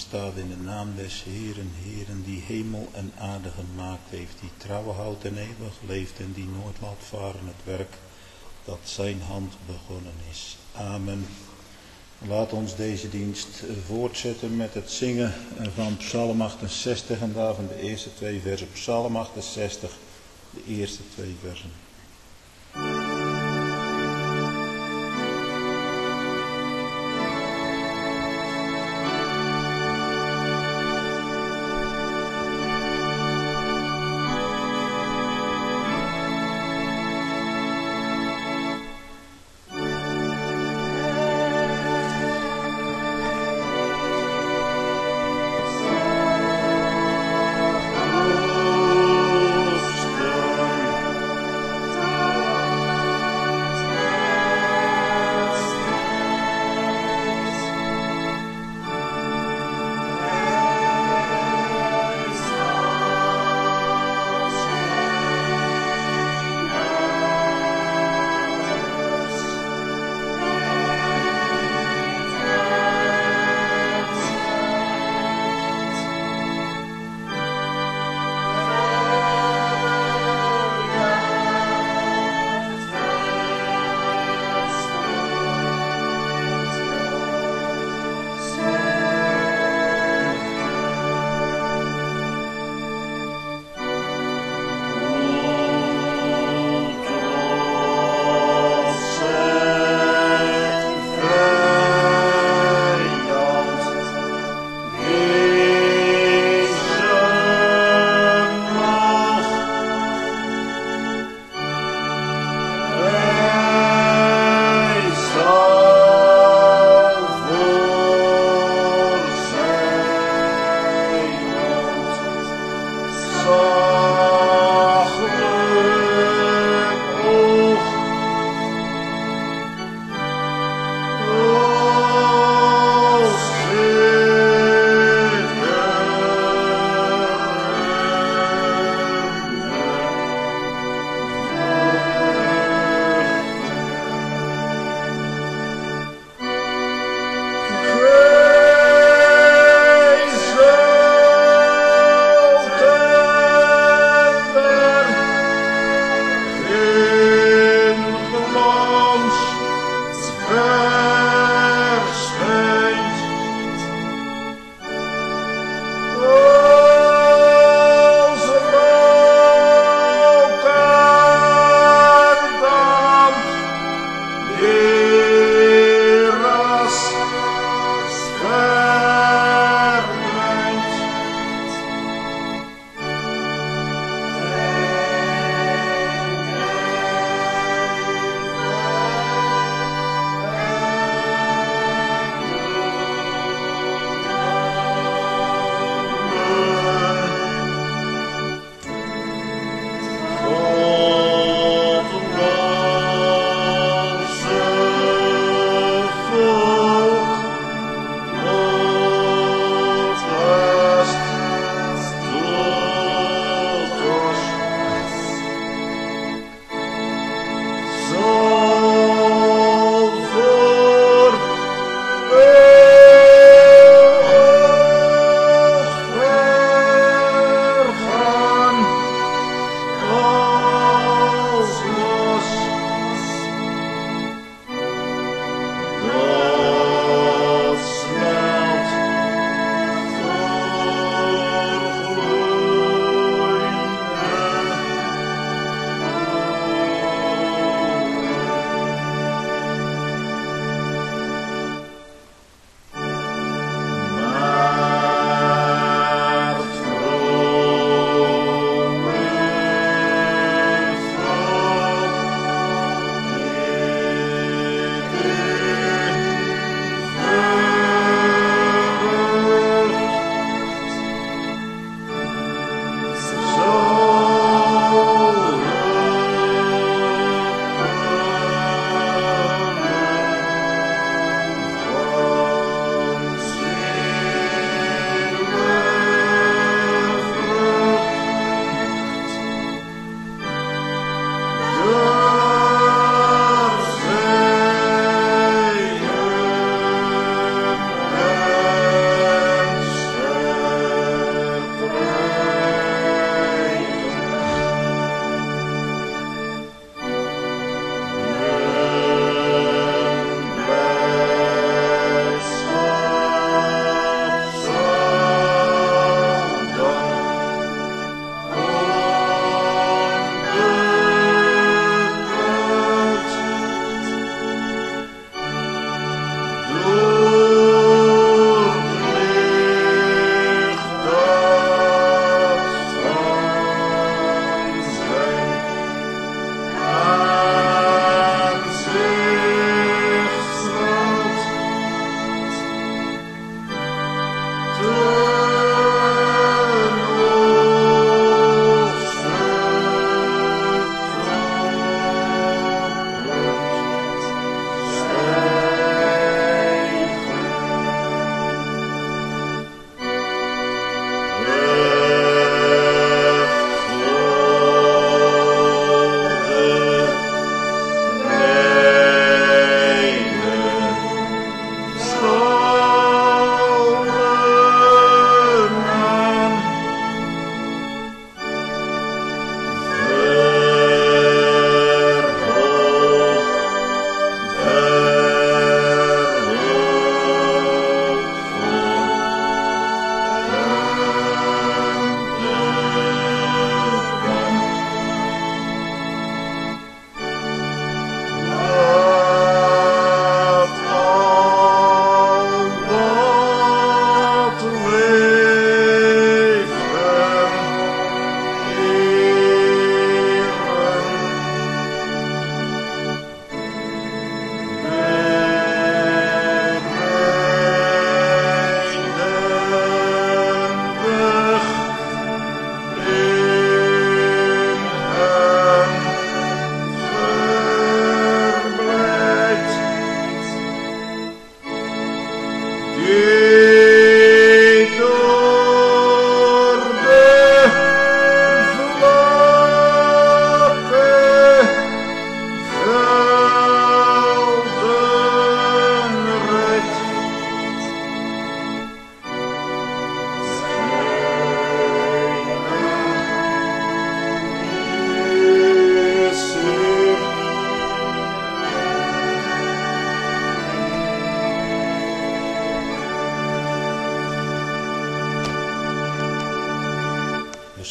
staat in de naam des Heeren, Heeren, die hemel en aarde gemaakt heeft, die trouw houdt en eeuwig leeft en die nooit laat varen het werk dat zijn hand begonnen is. Amen. Laat ons deze dienst voortzetten met het zingen van Psalm 68 en daarvan de eerste 2 versen. Psalm 68, de eerste 2 versen.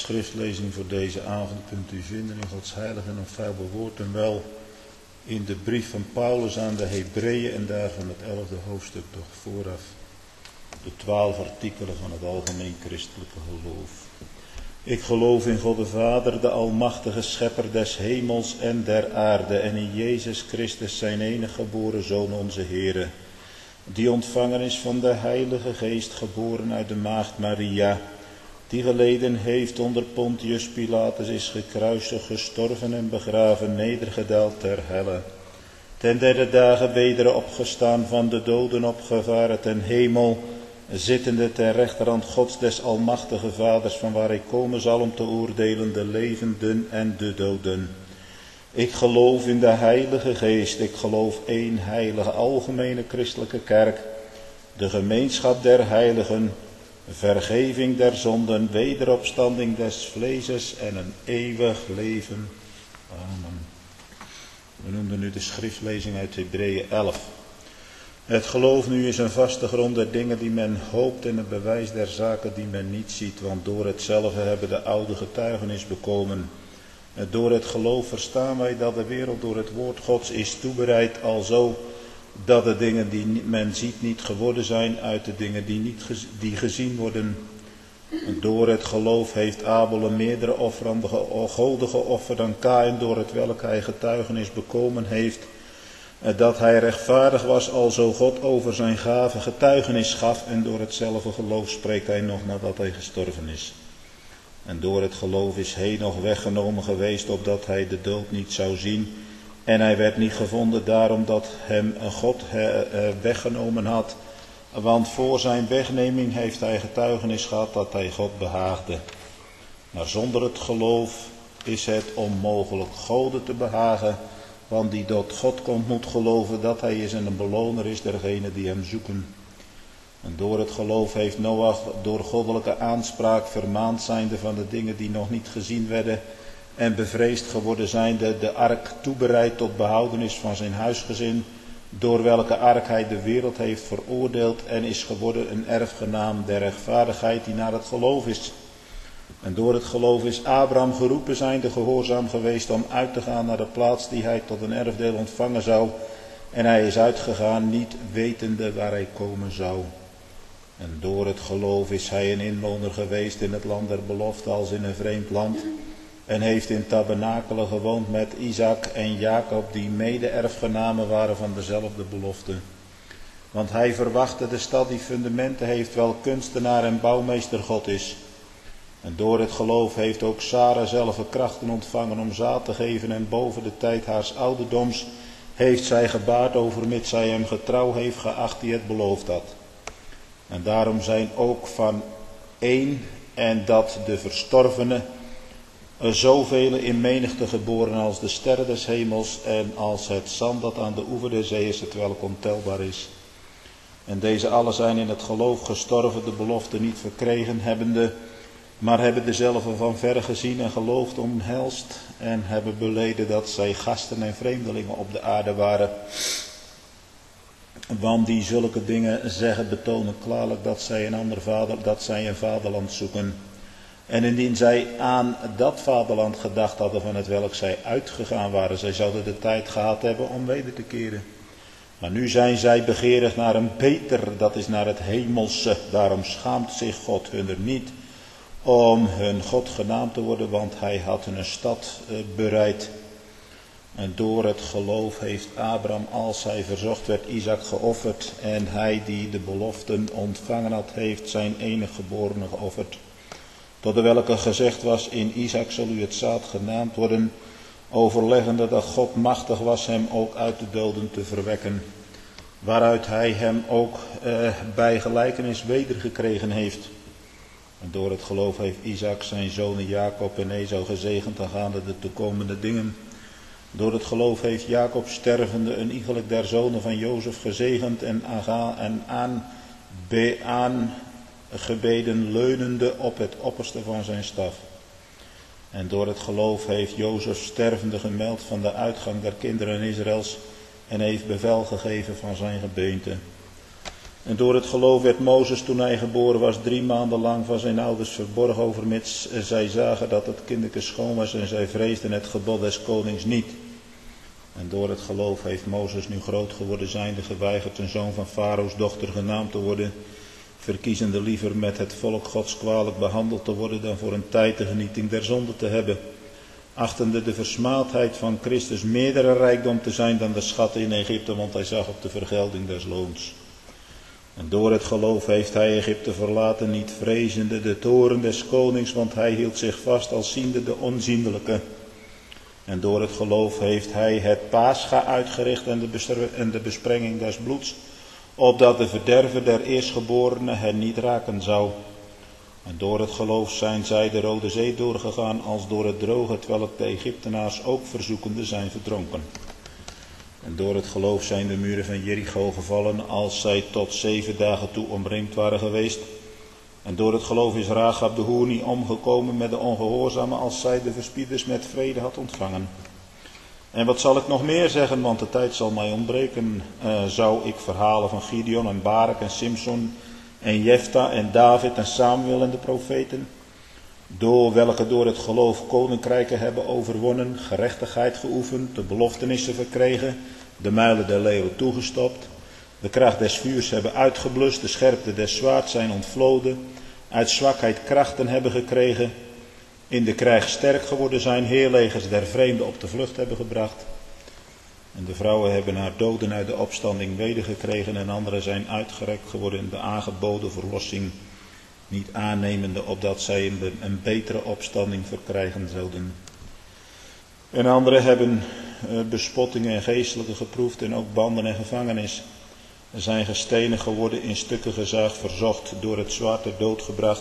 schriftlezing voor deze avond kunt u vinden in Gods heilige en onfeilbaar woord en wel in de brief van Paulus aan de Hebreeën en daarvan het 11e hoofdstuk toch vooraf. De 12 artikelen van het algemeen christelijke geloof. Ik geloof in God de Vader, de almachtige schepper des hemels en der aarde en in Jezus Christus zijn enige geboren Zoon onze Heere, die ontvangen is van de Heilige Geest, geboren uit de maagd Maria, die geleden heeft onder Pontius Pilatus, is gekruisigd, gestorven en begraven, nedergedaald ter helle. Ten derde dagen weder opgestaan, van de doden opgevaren ten hemel, zittende ter rechterhand Gods des almachtige Vaders, van waar hij komen zal om te oordelen de levenden en de doden. Ik geloof in de Heilige Geest, ik geloof één heilige algemene christelijke kerk, de gemeenschap der heiligen, vergeving der zonden, wederopstanding des vleeses en een eeuwig leven. Amen. We noemden nu de schriftlezing uit Hebreeën 11. Het geloof nu is een vaste grond der dingen die men hoopt en een bewijs der zaken die men niet ziet, want door hetzelfde hebben de oude getuigenis bekomen. Door het geloof verstaan wij dat de wereld door het woord Gods is toebereid, alzo dat de dingen die men ziet niet geworden zijn uit de dingen die gezien worden. Door het geloof heeft Abel een meerdere offerande goden geofferd dan Kaïn, door het welk hij getuigenis bekomen heeft, dat hij rechtvaardig was, alzo God over zijn gave getuigenis gaf, en door hetzelfde geloof spreekt hij nog nadat hij gestorven is. En door het geloof is Henoch weggenomen geweest, opdat hij de dood niet zou zien. En hij werd niet gevonden, daarom dat hem God weggenomen had. Want voor zijn wegneming heeft hij getuigenis gehad dat hij God behaagde. Maar zonder het geloof is het onmogelijk Gode te behagen. Want die tot God komt moet geloven dat hij is en een beloner is dergenen die hem zoeken. En door het geloof heeft Noach door goddelijke aanspraak vermaand zijnde van de dingen die nog niet gezien werden en bevreesd geworden zijnde de ark toebereid tot behoudenis van zijn huisgezin, door welke ark hij de wereld heeft veroordeeld en is geworden een erfgenaam der rechtvaardigheid die naar het geloof is. En door het geloof is Abraham geroepen zijnde gehoorzaam geweest om uit te gaan naar de plaats die hij tot een erfdeel ontvangen zou. En hij is uitgegaan niet wetende waar hij komen zou. En door het geloof is hij een inwoner geweest in het land der belofte als in een vreemd land. En heeft in tabernakelen gewoond met Isaac en Jacob, die mede-erfgenamen waren van dezelfde belofte. Want hij verwachtte de stad die fundamenten heeft, wel kunstenaar en bouwmeester God is. En door het geloof heeft ook Sarah zelf krachten ontvangen om zaad te geven, en boven de tijd haars ouderdoms heeft zij gebaard, overmits zij hem getrouw heeft geacht die het beloofd had. En daarom zijn ook van één, en dat de verstorvenen, zoveel in menigte geboren als de sterren des hemels en als het zand dat aan de oever der zee is, hetwelk ontelbaar is. En deze allen zijn in het geloof gestorven, de belofte niet verkregen hebbende, maar hebben dezelfde van verre gezien en geloofd omhelst, en hebben beleden dat zij gasten en vreemdelingen op de aarde waren. Want die zulke dingen zeggen, betonen klaarlijk dat zij een vaderland zoeken. En indien zij aan dat vaderland gedacht hadden van het welk zij uitgegaan waren, zij zouden de tijd gehad hebben om weder te keren. Maar nu zijn zij begeerig naar een beter, dat is naar het hemelse. Daarom schaamt zich God hun er niet om hun God genaamd te worden, want hij had hun een stad bereid. En door het geloof heeft Abraham, als hij verzocht werd, Isaac geofferd. En hij die de beloften ontvangen had, heeft zijn enige geborene geofferd. Tot de welke gezegd was, in Isaac zal u het zaad genaamd worden, overleggende dat God machtig was hem ook uit de doden te verwekken. Waaruit hij hem ook bij gelijkenis wedergekregen heeft. En door het geloof heeft Isaac zijn zonen Jacob en Esau gezegend aangaande de toekomende dingen. Door het geloof heeft Jacob stervende een iegelijk der zonen van Jozef gezegend en aangebeden leunende op het opperste van zijn staf. En door het geloof heeft Jozef stervende gemeld van de uitgang der kinderen Israëls en heeft bevel gegeven van zijn gebeente. En door het geloof werd Mozes, toen hij geboren was, 3 maanden lang van zijn ouders verborgen, overmits zij zagen dat het kinderke schoon was en zij vreesden het gebod des konings niet. En door het geloof heeft Mozes, nu groot geworden zijnde, geweigerd een zoon van Farao's dochter genaamd te worden, verkiezende liever met het volk Gods kwalijk behandeld te worden dan voor een tijd de genieting der zonde te hebben, achtende de versmaadheid van Christus meerdere rijkdom te zijn dan de schatten in Egypte, want hij zag op de vergelding des loons. En door het geloof heeft hij Egypte verlaten, niet vrezende de toorn des konings, want hij hield zich vast als ziende de onzienlijke. En door het geloof heeft hij het Pascha uitgericht en de besprenging des bloeds, opdat de verderver der eerstgeborenen hen niet raken zou. En door het geloof zijn zij de Rode Zee doorgegaan als door het droge, terwijl het de Egyptenaars ook verzoekende zijn verdronken. En door het geloof zijn de muren van Jericho gevallen als zij tot 7 dagen toe omringd waren geweest. En door het geloof is Rahab de hoer niet omgekomen met de ongehoorzamen als zij de verspieders met vrede had ontvangen. En wat zal ik nog meer zeggen, want de tijd zal mij ontbreken. Zou ik verhalen van Gideon en Barak en Simson en Jefta en David en Samuel en de profeten, door welke door het geloof koninkrijken hebben overwonnen, gerechtigheid geoefend, de beloftenissen verkregen, de muilen der leeuwen toegestopt, de kracht des vuurs hebben uitgeblust, de scherpte des zwaards zijn ontvloden, uit zwakheid krachten hebben gekregen, in de krijg sterk geworden zijn, heerlegers der vreemden op de vlucht hebben gebracht. En de vrouwen hebben haar doden uit de opstanding wedergekregen en anderen zijn uitgerekt geworden in de aangeboden verlossing, niet aannemende opdat zij een betere opstanding verkrijgen zouden. En anderen hebben bespottingen en geestelijke geproefd en ook banden en gevangenis. En zijn gestenigd geworden, in stukken gezaagd, verzocht, door het zwaard ter dood gebracht.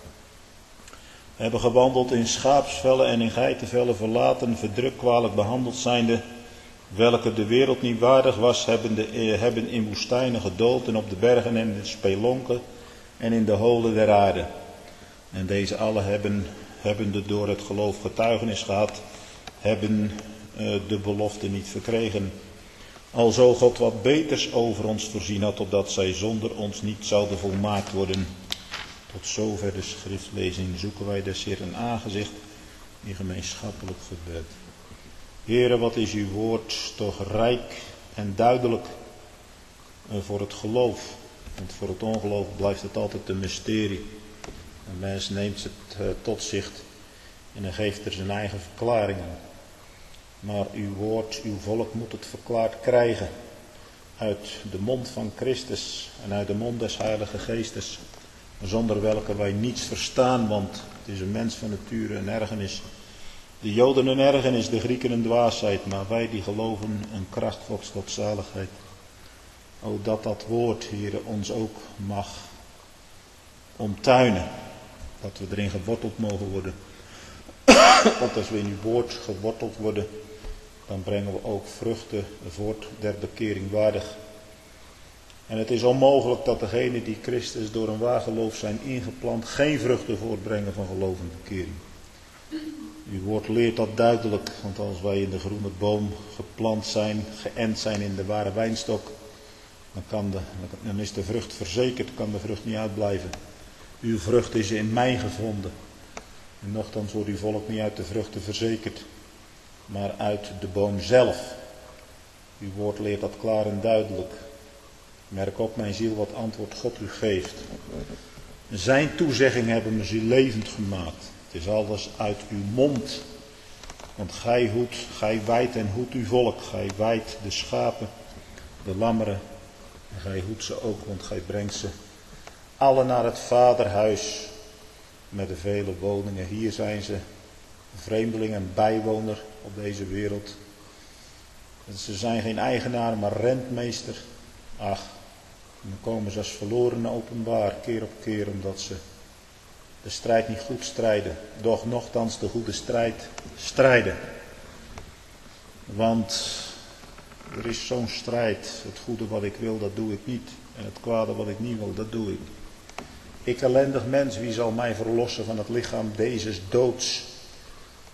Hebben gewandeld in schaapsvellen en in geitenvellen, verlaten, verdrukt, kwalijk behandeld zijnde, welke de wereld niet waardig was, hebben in woestijnen gedoold en op de bergen en in de spelonken en in de holen der aarde. En deze allen hebben door het geloof getuigenis gehad, hebben de belofte niet verkregen. Alzo God wat beters over ons voorzien had, opdat zij zonder ons niet zouden volmaakt worden. Tot zover de schriftlezing. Zoeken wij des Heeren aangezicht in gemeenschappelijk gebed. Heere, wat is uw woord toch rijk en duidelijk voor het geloof. Want voor het ongeloof blijft het altijd een mysterie. Een mens neemt het tot zich en dan geeft er zijn eigen verklaringen. Maar uw woord, uw volk moet het verklaard krijgen. Uit de mond van Christus en uit de mond des Heilige Geestes. Zonder welke wij niets verstaan, want het is een mens van nature een ergernis. De Joden een ergernis, de Grieken een dwaasheid, maar wij die geloven een kracht Gods tot zaligheid. O, dat woord, Heere, ons ook mag omtuinen. Dat we erin geworteld mogen worden. Want als we in uw woord geworteld worden, dan brengen we ook vruchten voort der bekering waardig. En het is onmogelijk dat degenen die Christus door een waar geloof zijn ingeplant, geen vruchten voortbrengen van geloof en bekering. Uw woord leert dat duidelijk, want als wij in de groene boom geplant zijn, geënt zijn in de ware wijnstok, dan is de vrucht verzekerd, kan de vrucht niet uitblijven. Uw vrucht is in mij gevonden. En nochtans wordt uw volk niet uit de vruchten verzekerd, maar uit de boom zelf. Uw woord leert dat klaar en duidelijk. Merk op, mijn ziel, wat antwoord God u geeft. Zijn toezegging hebben mijn ziel levend gemaakt. Het is alles uit uw mond. Want gij wijdt en hoedt uw volk. Gij wijdt de schapen, de lammeren. En gij hoedt ze ook, want gij brengt ze alle naar het vaderhuis. Met de vele woningen. Hier zijn ze, vreemdeling en bijwoner op deze wereld. En ze zijn geen eigenaar, maar rentmeester. Ach, dan komen ze als verlorenen openbaar, keer op keer, omdat ze de strijd niet goed strijden. Doch nochtans de goede strijd strijden. Want er is zo'n strijd. Het goede wat ik wil, dat doe ik niet. En het kwade wat ik niet wil, dat doe ik. Ik ellendig mens, wie zal mij verlossen van het lichaam dezes doods?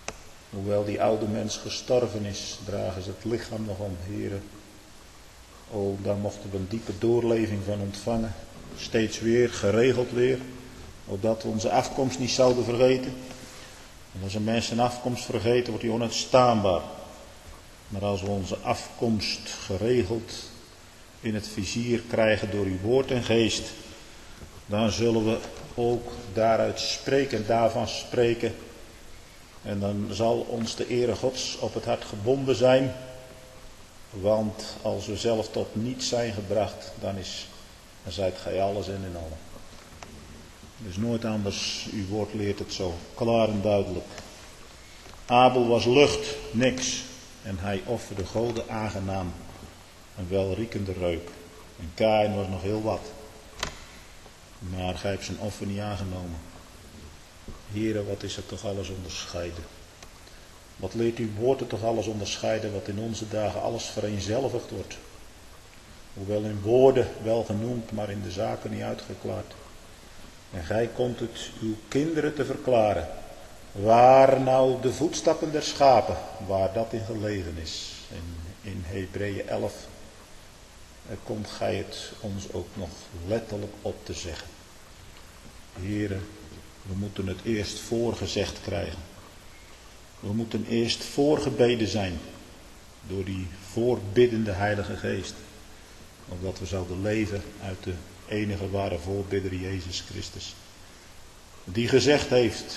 Hoewel die oude mens gestorven is, dragen ze het lichaam nog om, Heere. Daar mochten we een diepe doorleving van ontvangen. Steeds weer, geregeld weer. Opdat we onze afkomst niet zouden vergeten. En als een mens zijn afkomst vergeten, wordt hij onuitstaanbaar. Maar als we onze afkomst geregeld in het vizier krijgen door uw woord en geest, dan zullen we ook daaruit spreken en daarvan spreken. En dan zal ons de ere Gods op het hart gebonden zijn. Want als we zelf tot niets zijn gebracht, dan zijt gij alles en in allen. Dus nooit anders, uw woord leert het zo klaar en duidelijk. Abel was lucht, niks. En hij offerde Gode aangenaam, een welriekende reuk. En Kaïn was nog heel wat. Maar gij hebt zijn offer niet aangenomen. Here, wat is er toch alles onderscheiden? Wat leert uw woord er toch alles onderscheiden, wat in onze dagen alles vereenzelvigd wordt? Hoewel in woorden wel genoemd, maar in de zaken niet uitgeklaard. En gij komt het uw kinderen te verklaren. Waar nou de voetstappen der schapen, waar dat in gelegen is. En in Hebreeën 11 komt gij het ons ook nog letterlijk op te zeggen. Heren, we moeten het eerst voorgezegd krijgen. We moeten eerst voorgebeden zijn door die voorbiddende Heilige Geest. Opdat we zouden leven uit de enige ware voorbidder Jezus Christus. Die gezegd heeft,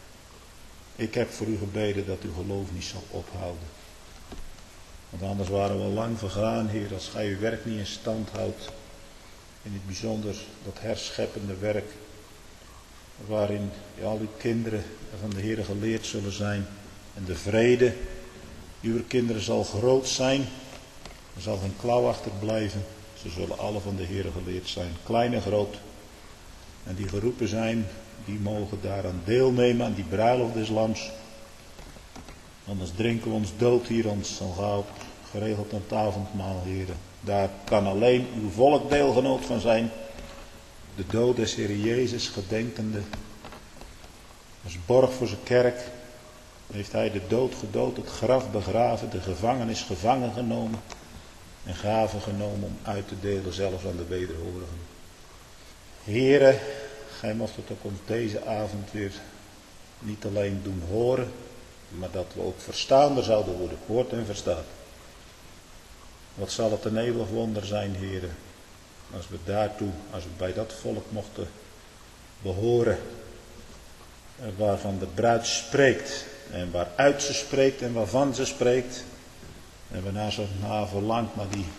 ik heb voor u gebeden dat uw geloof niet zal ophouden. Want anders waren we lang vergaan, Heer, als gij uw werk niet in stand houdt. In het bijzonder dat herscheppende werk, waarin al uw kinderen van de Heer geleerd zullen zijn. En de vrede uw kinderen zal groot zijn. Er zal geen klauw achterblijven. Ze zullen alle van de Heer geleerd zijn, klein en groot. En die geroepen zijn, die mogen daaraan deelnemen, aan die bruiloft des Lams. Anders drinken we ons dood hier, ons zal gauw geregeld aan het avondmaal, heren. Daar kan alleen uw volk deelgenoot van zijn. De dood des Heer Jezus gedenkende. Als borg voor zijn kerk heeft hij de dood gedood, het graf begraven, de gevangenis gevangen genomen. En gaven genomen om uit te delen zelfs aan de wederhorigen. Here, gij mocht het ook ons deze avond weer niet alleen doen horen, maar dat we ook verstaander zouden worden, hoort en verstaat. Wat zal het een eeuwig wonder zijn, heren, als we bij dat volk mochten behoren, waarvan de bruid spreekt, en waaruit ze spreekt en waarvan ze spreekt. En waarna ze verlangt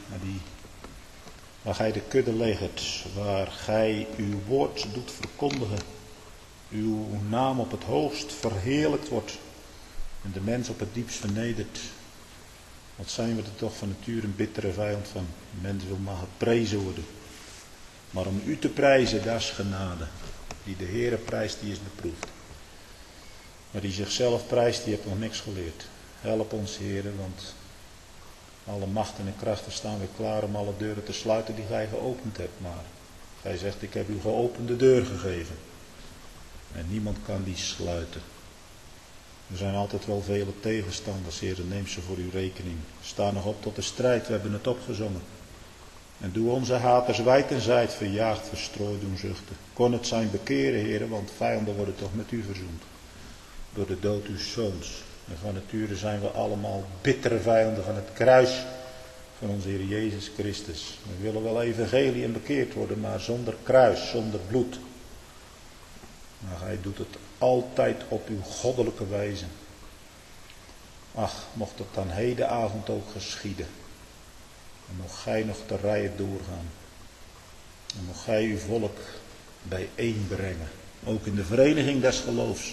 waar gij de kudde legert, waar gij uw woord doet verkondigen, uw naam op het hoogst verheerlijkt wordt en de mens op het diepst vernedert. Wat zijn we er toch van nature een bittere vijand van. De mens wil maar geprezen worden. Maar om u te prijzen, dat is genade. Die de Heere prijst, die is beproefd. Maar die zichzelf prijst, die heeft nog niks geleerd. Help ons, Heere, want alle machten en krachten staan weer klaar om alle deuren te sluiten die gij geopend hebt. Maar gij zegt, ik heb u geopende deur gegeven. En niemand kan die sluiten. Er zijn altijd wel vele tegenstanders, Heer, neem ze voor uw rekening. Sta nog op tot de strijd, we hebben het opgezongen. En doe onze haters wijd en zijd, verjaagd, verstrooid, doen zuchten. Kon het zijn bekeren, Heer, want vijanden worden toch met u verzoend. Door de dood uw zoons. En van nature zijn we allemaal bittere vijanden van het kruis van onze Heer Jezus Christus. We willen wel evangelie en bekeerd worden, maar zonder kruis, zonder bloed. Maar gij doet het altijd op uw goddelijke wijze. Ach, mocht het dan hedenavond ook geschieden. En mocht gij nog de rijen doorgaan. En mocht gij uw volk bijeenbrengen. Ook in de vereniging des geloofs.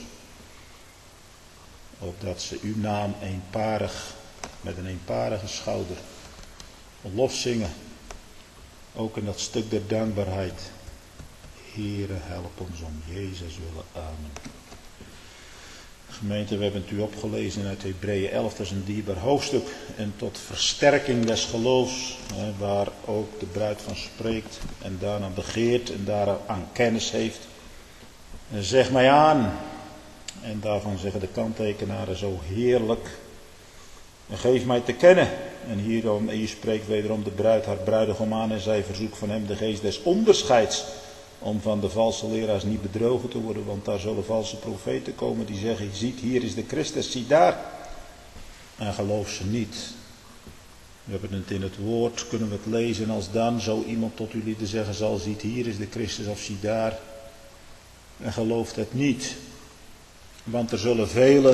Opdat ze uw naam met een eenparige schouder lof zingen. Ook in dat stuk der dankbaarheid. Heere, help ons om Jezus willen. Amen. Gemeente, we hebben het u opgelezen uit Hebreeën 11, dat is een dierbaar hoofdstuk. En tot versterking des geloofs, waar ook de bruid van spreekt en daarna begeert en daaraan kennis heeft. En zeg mij aan, en daarvan zeggen de kanttekenaren zo heerlijk. En geef mij te kennen En hier spreekt wederom de bruid haar bruidegom aan en zij verzoekt van hem de geest des onderscheids. Om van de valse leraars niet bedrogen te worden, want daar zullen valse profeten komen die zeggen, ziet hier is de Christus, zie daar. En geloof ze niet. We hebben het in het woord, kunnen we het lezen als dan zo iemand tot u lieden zeggen zal, ziet hier is de Christus of zie daar. En gelooft het niet. Want er zullen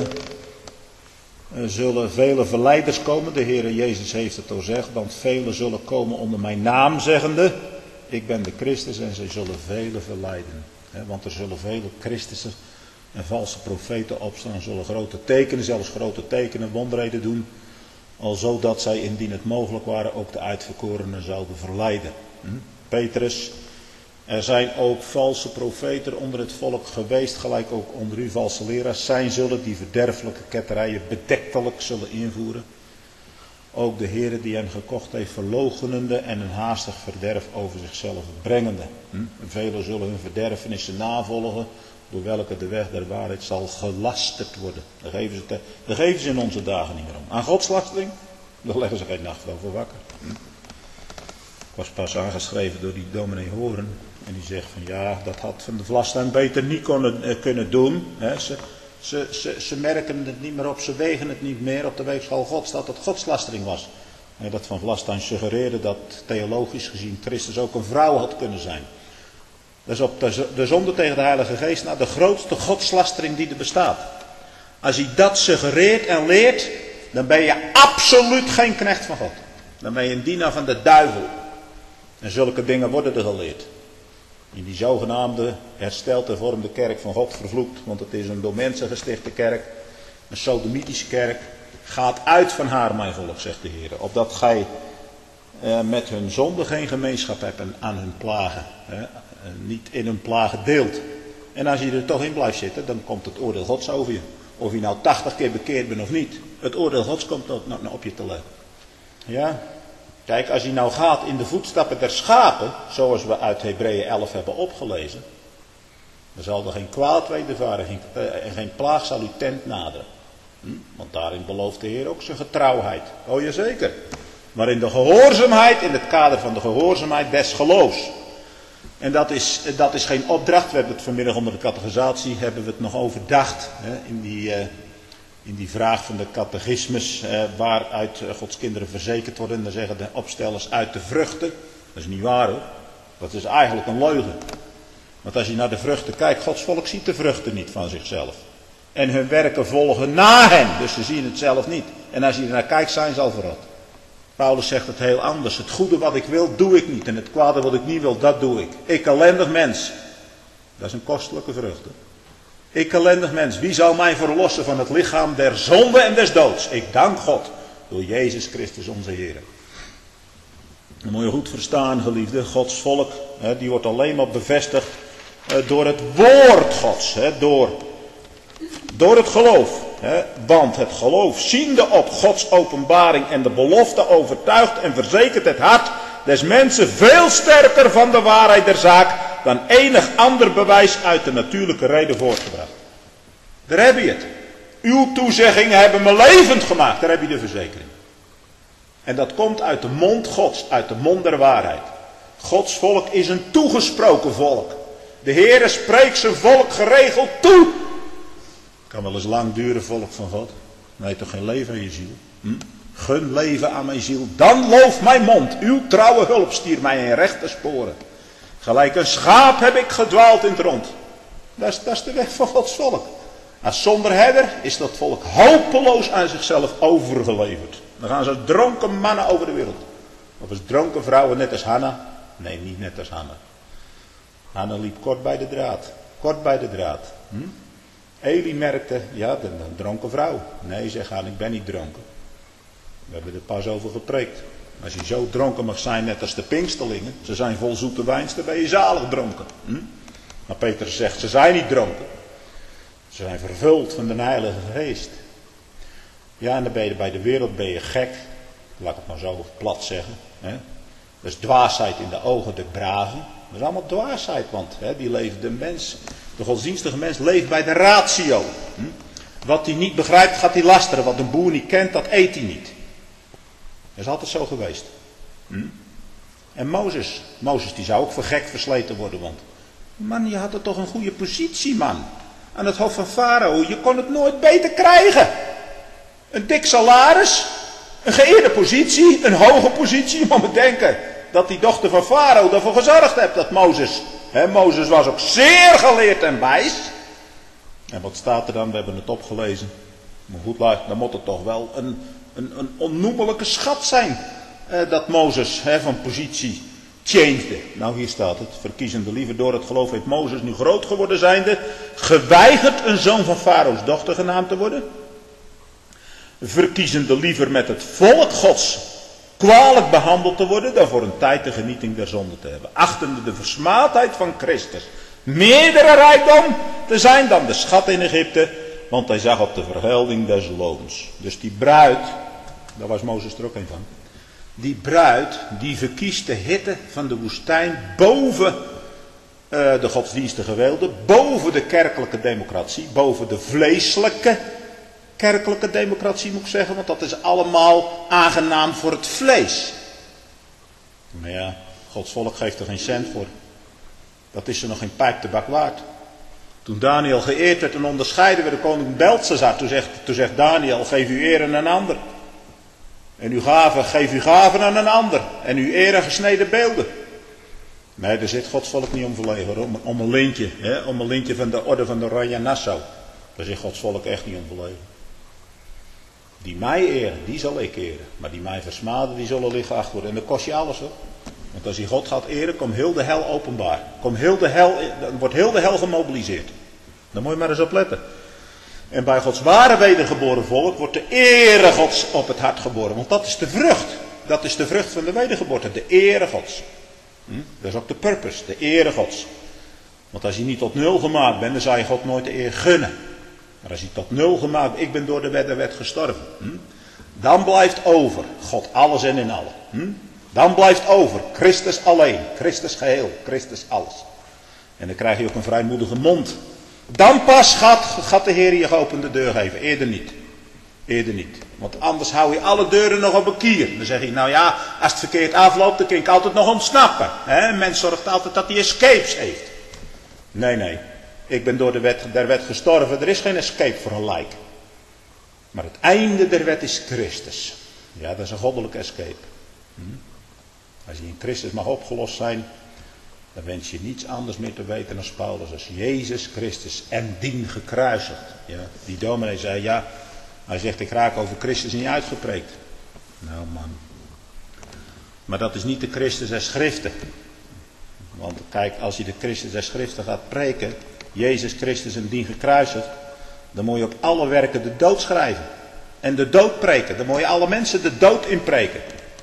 vele verleiders komen. De Heere Jezus heeft het al gezegd. Want velen zullen komen onder mijn naam zeggende. Ik ben de Christus en zij zullen velen verleiden. Want er zullen vele Christussen en valse profeten opstaan. Zullen grote tekenen, zelfs grote tekenen, wonderen doen. Al zodat zij indien het mogelijk waren ook de uitverkorenen zouden verleiden. Petrus. Er zijn ook valse profeten onder het volk geweest, gelijk ook onder u valse leraars zijn zullen, die verderfelijke ketterijen bedektelijk zullen invoeren. Ook de Heere die hen gekocht heeft verloochenende en een haastig verderf over zichzelf brengende. Velen zullen hun verderfenissen navolgen, door welke de weg der waarheid zal gelasterd worden. Daar geven ze in onze dagen niet meer om. Aan godslastering, daar leggen ze geen nacht over wakker. Ik was pas aangeschreven door die dominee Horen. En die zegt van ja, dat had Van de Vlastuin beter niet kunnen doen. Ze merken het niet meer op, ze wegen het niet meer op de weegschaal Gods, dat het godslastering was. En dat Van Vlastuin suggereerde dat theologisch gezien Christus ook een vrouw had kunnen zijn. Dat is op de zonde tegen de Heilige Geest de grootste godslastering die er bestaat. Als hij dat suggereert en leert, dan ben je absoluut geen knecht van God. Dan ben je een dienaar van de duivel. En zulke dingen worden er geleerd. In die zogenaamde hersteld hervormde kerk van God vervloekt. Want het is een door mensen gestichte kerk. Een sodomitische kerk. Gaat uit van haar, mijn volk, zegt de Heer. Opdat gij met hun zonde geen gemeenschap hebt en aan hun plagen. Niet in hun plagen deelt. En als je er toch in blijft zitten, dan komt het oordeel Gods over je. Of je nou 80 keer bekeerd bent of niet. Het oordeel Gods komt op je te leggen. Ja. Kijk, als hij nou gaat in de voetstappen der schapen, zoals we uit Hebreeën 11 hebben opgelezen, dan zal er geen kwaad wedervaren en geen plaag zal uw tent naderen. Want daarin belooft de Heer ook zijn getrouwheid. Oh jazeker. Maar in de gehoorzaamheid, in het kader van de gehoorzaamheid des geloofs. En dat is geen opdracht. We hebben het vanmiddag onder de catechisatie, hebben we het nog overdacht. In die vraag van de catechismus, waaruit Gods kinderen verzekerd worden. En dan zeggen de opstellers uit de vruchten. Dat is niet waar hoor. Dat is eigenlijk een leugen. Want als je naar de vruchten kijkt, Gods volk ziet de vruchten niet van zichzelf. En hun werken volgen na hen, dus ze zien het zelf niet. En als je er naar kijkt, zijn ze al verrot. Paulus zegt het heel anders. Het goede wat ik wil, doe ik niet. En het kwade wat ik niet wil, dat doe ik. Ik ellendig mens. Dat is een kostelijke vrucht. Ik ellendig mens, wie zal mij verlossen van het lichaam der zonde en des doods? Ik dank God door Jezus Christus onze Heer. Dat moet je goed verstaan, geliefde. Gods volk, die wordt alleen maar bevestigd door het woord Gods. Door het geloof. Want het geloof ziende op Gods openbaring en de belofte overtuigt en verzekert het hart des mensen veel sterker van de waarheid der zaak dan enig ander bewijs uit de natuurlijke reden voortgebracht. Daar heb je het. Uw toezeggingen hebben me levend gemaakt. Daar heb je de verzekering. En dat komt uit de mond Gods, uit de mond der waarheid. Gods volk is een toegesproken volk. De Heere spreekt zijn volk geregeld toe. Kan wel eens lang duren, volk van God. Maar je hebt toch geen leven aan je ziel? Gun leven aan mijn ziel. Dan looft mijn mond. Uw trouwe hulp stier mij in rechte sporen. Gelijk een schaap heb ik gedwaald in het rond. Dat is de weg van Gods volk. Als zonder herder is dat volk hopeloos aan zichzelf overgeleverd. Dan gaan ze als dronken mannen over de wereld. Of als dronken vrouwen net als Hanna. Nee, niet net als Hanna. Hanna liep kort bij de draad. Kort bij de draad. Eli merkte, ja, de dronken vrouw. Nee, zegt Hanna, ik ben niet dronken. We hebben er pas over gepreekt. Als je zo dronken mag zijn, net als de Pinksterlingen. Ze zijn vol zoete wijns, dan ben je zalig dronken. Maar Petrus zegt, ze zijn niet dronken. Ze zijn vervuld van de Heilige Geest. Ja, en dan ben je bij de wereld ben je gek. Laat ik het maar zo plat zeggen. Dat is dwaasheid in de ogen der braven. Dat is allemaal dwaasheid, want die leeft de mens. De godsdienstige mens leeft bij de ratio. Wat hij niet begrijpt, gaat hij lasteren. Wat een boer niet kent, dat eet hij niet. Dat is altijd zo geweest. En Mozes die zou ook voor gek versleten worden, want man, je had er toch een goede positie, man. Aan het hof van Farao, je kon het nooit beter krijgen. Een dik salaris, een geëerde positie, een hoge positie. Je moet me denken dat die dochter van Farao ervoor gezorgd heeft dat Mozes. Mozes was ook zeer geleerd en wijs. En wat staat er dan? We hebben het opgelezen. Maar goed, dan moet het toch wel een onnoemelijke schat zijn. Dat Mozes van positie changede. Nou, hier staat het. Verkiezende liever door het geloof heeft Mozes nu groot geworden zijnde geweigerd een zoon van Farao's dochter genaamd te worden. Verkiezende liever met het volk Gods kwalijk behandeld te worden dan voor een tijd de genieting der zonde te hebben. Achtende de versmaadheid van Christus meerdere rijkdom te zijn dan de schat in Egypte, want hij zag op de vergelding des loons. Dus die bruid, daar was Mozes er ook een van. Die bruid, die verkiest de hitte van de woestijn boven de godsdienstige weelde, boven de kerkelijke democratie, boven de vleeselijke kerkelijke democratie moet ik zeggen, want dat is allemaal aangenaam voor het vlees. Maar ja, Gods volk geeft er geen cent voor. Dat is er nog geen pijp tabak waard. Toen Daniel geëerd werd en onderscheiden werd de koning Belshazzar, toen zegt Daniel, geef uw eer aan een ander. En uw gaven, geef uw gaven aan een ander. En uw eer aan gesneden beelden. Nee, daar zit Gods volk niet om verlegen. Om een lintje. Om een lintje van de orde van de Oranje Nassau. Daar zit Gods volk echt niet om verlegen. Die mij eren, die zal ik eren. Maar die mij versmaden, die zullen liggen achter worden. En dat kost je alles hoor. Want als je God gaat eren, komt heel de hel openbaar. Dan wordt heel de hel gemobiliseerd. Daar moet je maar eens op letten. En bij Gods ware wedergeboren volk wordt de ere Gods op het hart geboren. Want dat is de vrucht. Dat is de vrucht van de wedergeboorte. De ere Gods. Dat is ook de purpose. De ere Gods. Want als je niet tot nul gemaakt bent, dan zou je God nooit de eer gunnen. Maar als je tot nul gemaakt bent, ik ben door de wet gestorven. Dan blijft over God alles en in allen. Dan blijft over Christus alleen. Christus geheel. Christus alles. En dan krijg je ook een vrijmoedige mond. Dan pas gaat de Heer je geopende deur geven. Eerder niet. Eerder niet. Want anders hou je alle deuren nog op een kier. Dan zeg je, nou ja, als het verkeerd afloopt, dan kan ik altijd nog ontsnappen. Een mens zorgt altijd dat hij escapes heeft. Nee. Ik ben door der wet gestorven. Er is geen escape voor een lijk. Maar het einde der wet is Christus. Ja, dat is een goddelijke escape. Als je in Christus mag opgelost zijn, dan wens je niets anders meer te weten dan Paulus als Jezus Christus en dien gekruisigd. Ja, die dominee zei, ja, hij zegt ik raak over Christus niet uitgepreekt. Nou man. Maar dat is niet de Christus der Schriften. Want kijk, als je de Christus der Schriften gaat preken, Jezus Christus en dien gekruisigd, dan moet je op alle werken de dood schrijven. En de dood preken. Dan moet je alle mensen de dood inpreken.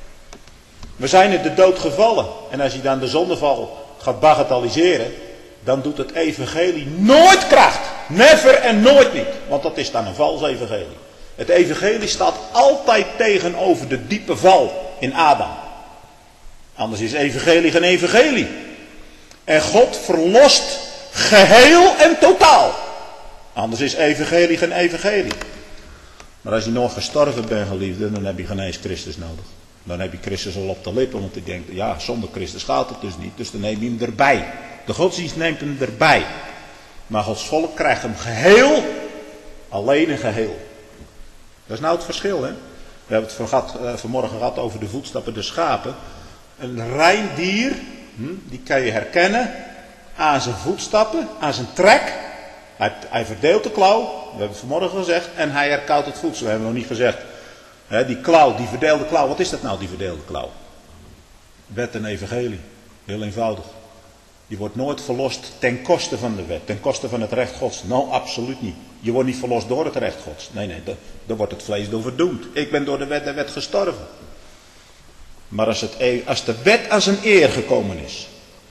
We zijn in de dood gevallen. En als je dan de zondeval gaat bagatelliseren, dan doet het evangelie nooit kracht. Never en nooit niet. Want dat is dan een vals evangelie. Het evangelie staat altijd tegenover de diepe val in Adam. Anders is evangelie geen evangelie. En God verlost geheel en totaal. Anders is evangelie geen evangelie. Maar als je nog gestorven bent, geliefde, dan heb je geen eens Christus nodig. Dan heb je Christus al op de lippen, want je denkt, ja, zonder Christus gaat het dus niet. Dus dan neem je hem erbij. De godsdienst neemt hem erbij. Maar Gods volk krijgt hem geheel, alleen en geheel. Dat is nou het verschil, hè. We hebben het vanmorgen gehad over de voetstappen der schapen. Een rein dier, die kan je herkennen aan zijn voetstappen, aan zijn trek. Hij verdeelt de klauw, we hebben het vanmorgen gezegd, en hij herkauwt het voedsel. We hebben nog niet gezegd, die klauw, die verdeelde klauw, wat is dat nou, die verdeelde klauw? Wet en evangelie, heel eenvoudig. Je wordt nooit verlost ten koste van de wet, ten koste van het recht Gods. Nou, absoluut niet. Je wordt niet verlost door het recht Gods. Nee, daar wordt het vlees door verdoemd. Ik ben door de wet gestorven. Maar als de wet aan zijn eer gekomen is,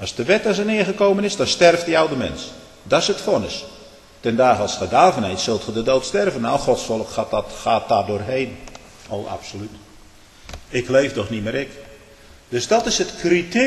dan sterft die oude mens. Dat is het vonnis. Ten dagen als gedaan heeft, zult ge de dood sterven. Nou, Gods volk gaat daar doorheen. Oh, absoluut. Ik leef toch niet meer ik. Dus dat is het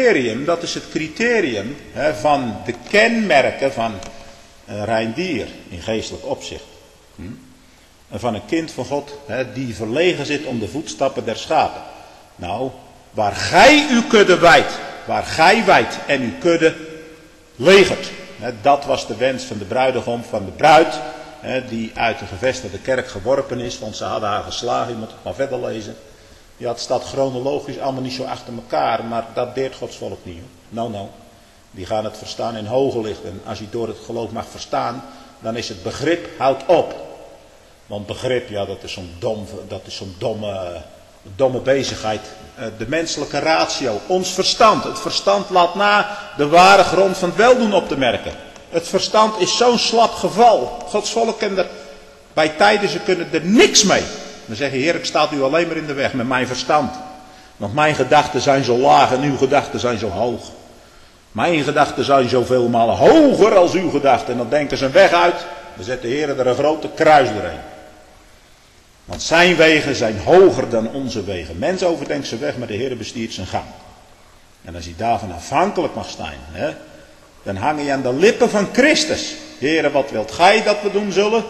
criterium van de kenmerken van een rein dier in geestelijk opzicht. En van een kind van God die verlegen zit om de voetstappen der schapen. Nou, waar gij uw kudde wijdt, waar gij wijdt en uw kudde legert. Dat was de wens van de bruidegom, van de bruid, die uit de gevestigde kerk geworpen is, want ze hadden haar geslagen. Je moet het maar verder lezen. Ja, het staat chronologisch allemaal niet zo achter elkaar, maar dat deert Gods volk niet. Nou. Die gaan het verstaan in hoge licht. En als je door het geloof mag verstaan, dan is het begrip, houdt op. Want begrip, ja, dat is zo'n domme bezigheid. De menselijke ratio, ons verstand. Het verstand laat na de ware grond van het weldoen op te merken. Het verstand is zo'n slap geval. Gods volk kan er bij tijden, ze kunnen er niks mee. Dan zeg je, Heer, ik sta u alleen maar in de weg met mijn verstand. Want mijn gedachten zijn zo laag en uw gedachten zijn zo hoog. Mijn gedachten zijn zoveel malen hoger als uw gedachten. En dan denken ze een weg uit. Dan zet de Heer er een grote kruis doorheen. Want zijn wegen zijn hoger dan onze wegen. Mens overdenkt zijn weg, maar de Heer bestiert zijn gang. En als hij daarvan afhankelijk mag zijn, dan hang je aan de lippen van Christus. Heere, wat wilt gij dat we doen zullen?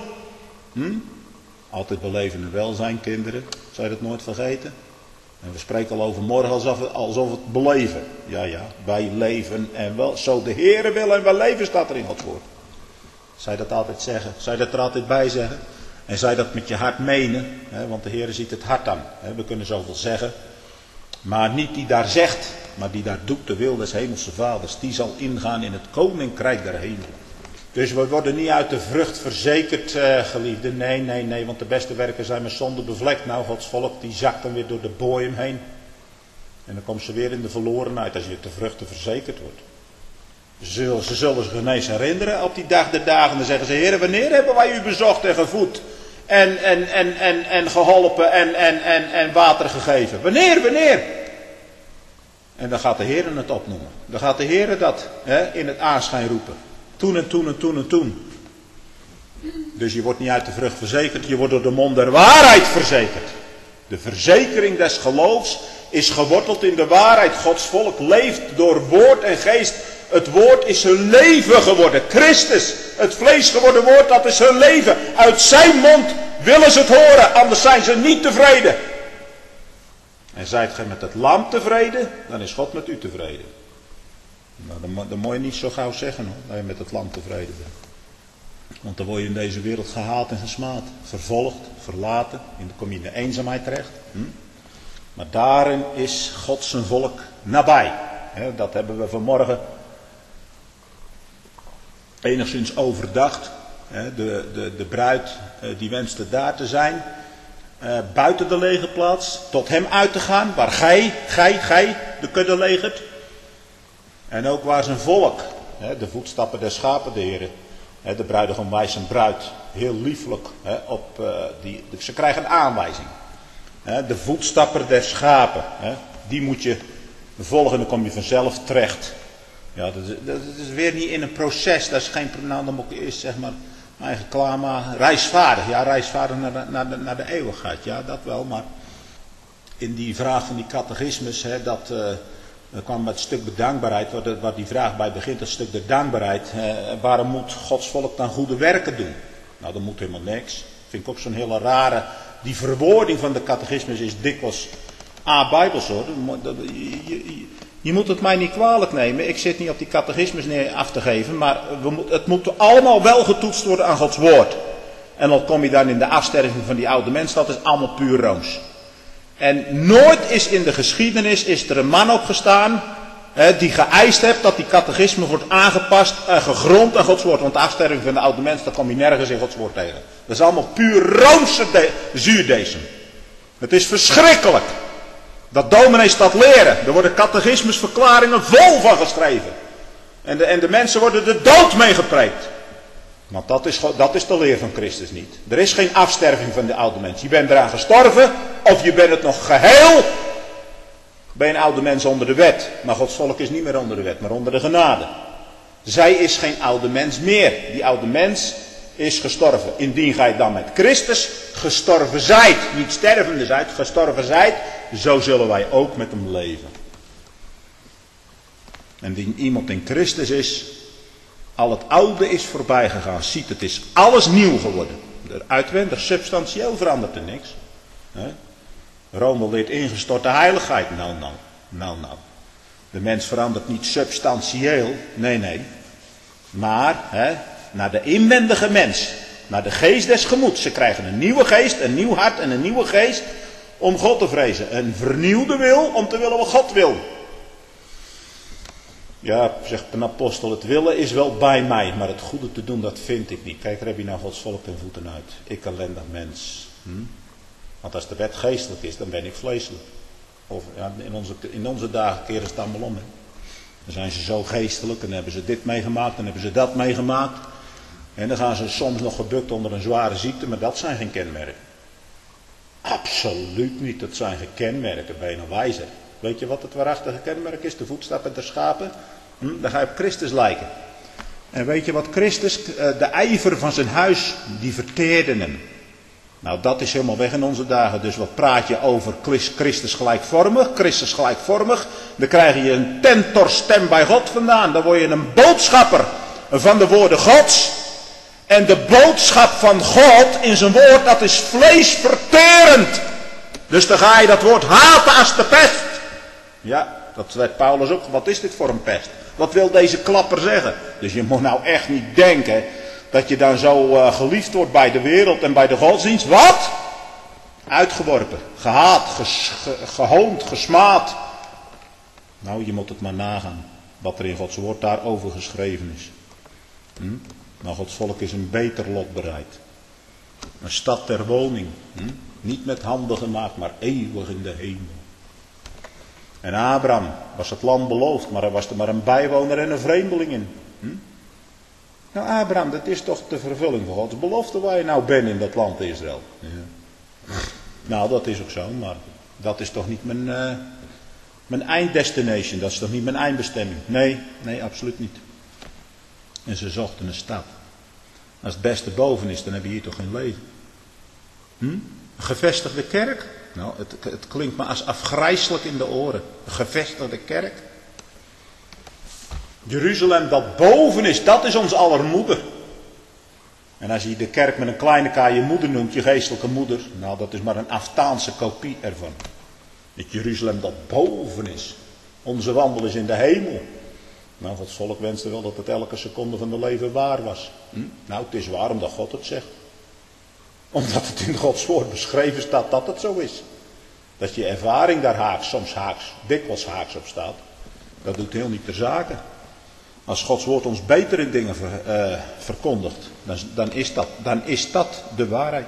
Altijd beleven en welzijn, kinderen. Zou je dat nooit vergeten? En we spreken al over morgen alsof het beleven. Ja, wij leven en wel. Zo de Heere wil en wij leven, staat er in Gods woord. Zou je dat altijd zeggen? Zou je dat er altijd bij zeggen? En zou je dat met je hart menen? Want de Heere ziet het hart aan. We kunnen zoveel zeggen. Maar niet die daar zegt, maar die daar doet de wil des hemelse vaders. Die zal ingaan in het koninkrijk der hemel. Dus we worden niet uit de vrucht verzekerd, geliefde. Nee, want de beste werken zijn met zonde bevlekt. Nou, Gods volk, die zakt dan weer door de boeim heen. En dan komt ze weer in de verlorenheid als je de vruchten verzekerd wordt. Ze zullen zich ineens herinneren op die dag der dagen. En dan zeggen ze, Heer, wanneer hebben wij u bezocht en gevoed? En geholpen en water gegeven? Wanneer? En dan gaat de Heer het opnoemen. Dan gaat de Heer dat in het aanschijn roepen. Toen. Dus je wordt niet uit de vrucht verzekerd, je wordt door de mond der waarheid verzekerd. De verzekering des geloofs is geworteld in de waarheid. Gods volk leeft door woord en geest. Het woord is hun leven geworden. Christus, het vlees geworden woord, dat is hun leven. Uit zijn mond willen ze het horen, anders zijn ze niet tevreden. En zijt gij met het lam tevreden, dan is God met u tevreden. Nou, dan moet je niet zo gauw zeggen hoor, dat je met het lam tevreden bent. Want dan word je in deze wereld gehaat en gesmaad. Vervolgd, verlaten. En dan kom je in de eenzaamheid terecht. Maar daarin is God zijn volk nabij. Dat hebben we vanmorgen enigszins overdacht. De bruid die wenste daar te zijn. Buiten de lege plaats. Tot hem uit te gaan. Waar gij de kudde legert. En ook waar zijn volk. De voetstappen der schapen, de Heer. De bruidegom wijst zijn bruid heel liefelijk op. Ze krijgen een aanwijzing. De voetstapper der schapen. Die moet je volgen en dan kom je vanzelf terecht. Ja, dat is weer niet in een proces. Dat is geen. Nou, dan moet ik eerst zeg maar mijn eigen klaarmaken. Reisvaardig. Ja, reisvaardig naar de eeuwigheid. Ja, dat wel. Maar in die vraag van die catechismus. Dat kwam met het stuk bedankbaarheid, waar die vraag bij begint, het stuk de dankbaarheid. Waarom moet Gods volk dan goede werken doen? Nou, dat moet helemaal niks. Vind ik ook zo'n hele rare. Die verwoording van de catechismus is dikwijls bijbels hoor. Je moet het mij niet kwalijk nemen. Ik zit niet op die catechismus af te geven, maar het moet allemaal wel getoetst worden aan Gods woord. En dan kom je dan in de afsterving van die oude mens, dat is allemaal puur rooms. En nooit is in de geschiedenis is er een man opgestaan die geëist heeft dat die catechisme wordt aangepast en gegrond aan Gods woord. Want de afsterving van de oude mens, daar kom je nergens in Gods woord tegen. Dat is allemaal puur roomse zuurdesem. Het is verschrikkelijk dat dominees dat leren. Er worden catechismusverklaringen vol van geschreven. En de mensen worden de dood mee gepreekt. Want dat is de leer van Christus niet. Er is geen afsterving van de oude mens. Je bent eraan gestorven, of je bent het nog geheel. Ben je een oude mens onder de wet. Maar Gods volk is niet meer onder de wet, maar onder de genade. Zij is geen oude mens meer. Die oude mens is gestorven. Indien gij dan met Christus gestorven zijt, niet stervende zijt, gestorven zijt, zo zullen wij ook met hem leven. En indien iemand in Christus is, al het oude is voorbij gegaan. Ziet, het is alles nieuw geworden. Uitwendig, substantieel verandert er niks. Rome leert ingestorte heiligheid. Nou. De mens verandert niet substantieel. Nee. Maar naar de inwendige mens. Naar de geest des gemoeds. Ze krijgen een nieuwe geest, een nieuw hart en een nieuwe geest om God te vrezen. Een vernieuwde wil om te willen wat God wil. Ja, zegt een apostel, het willen is wel bij mij, maar het goede te doen, dat vind ik niet. Kijk, daar heb je nou Gods volk ten voeten uit. Ik ellendig mens. Want als de wet geestelijk is, dan ben ik vleeselijk. Of ja, in onze dagen keren ze het allemaal om. Hè. Dan zijn ze zo geestelijk, en dan hebben ze dit meegemaakt, en hebben ze dat meegemaakt. En dan gaan ze soms nog gebukt onder een zware ziekte, maar dat zijn geen kenmerken. Absoluut niet, dat zijn geen kenmerken, ben je nou wijzer. Weet je wat het waarachtige kenmerk is? De voetstappen der schapen. Dan ga je op Christus lijken. En weet je wat Christus, de ijver van zijn huis, die verteerde hem. Nou, dat is helemaal weg in onze dagen. Dus wat praat je over Christus gelijkvormig. Dan krijg je een tentorstem bij God vandaan. Dan word je een boodschapper van de woorden Gods. En de boodschap van God in zijn woord, dat is vleesverterend. Dus dan ga je dat woord haten als de pest. Ja, dat werd Paulus ook. Wat is dit voor een pest? Wat wil deze klapper zeggen? Dus je moet nou echt niet denken dat je dan zo geliefd wordt bij de wereld en bij de godsdienst. Wat? Uitgeworpen, gehaat, gehoond, gesmaad. Nou, je moet het maar nagaan wat er in Gods woord daarover geschreven is. Nou, Gods volk is een beter lot bereid. Een stad ter woning. Niet met handen gemaakt, maar eeuwig in de hemel. En Abraham was het land beloofd, maar hij was er maar een bijwoner en een vreemdeling in. Nou, Abraham, dat is toch de vervulling van Gods belofte waar je nou bent in dat land Israël. Ja. Nou, dat is ook zo, maar dat is toch niet mijn einddestination, dat is toch niet mijn eindbestemming. Nee, absoluut niet. En ze zochten een stad. Als het beste boven is, dan heb je hier toch geen leven. Een gevestigde kerk? Nou, het klinkt me als afgrijselijk in de oren. Een gevestigde kerk. Jeruzalem dat boven is, dat is ons aller moeder. En als je de kerk met een kleine k je moeder noemt, je geestelijke moeder. Nou, dat is maar een Aftaanse kopie ervan. Het Jeruzalem dat boven is. Onze wandel is in de hemel. Nou, Gods volk wenste wel dat het elke seconde van de leven waar was. Nou, het is waar omdat God het zegt. Omdat het in Gods woord beschreven staat dat het zo is. Dat je ervaring daar dikwijls haaks op staat. Dat doet heel niet ter zake. Als Gods woord ons betere dingen verkondigt, dan is dat de waarheid.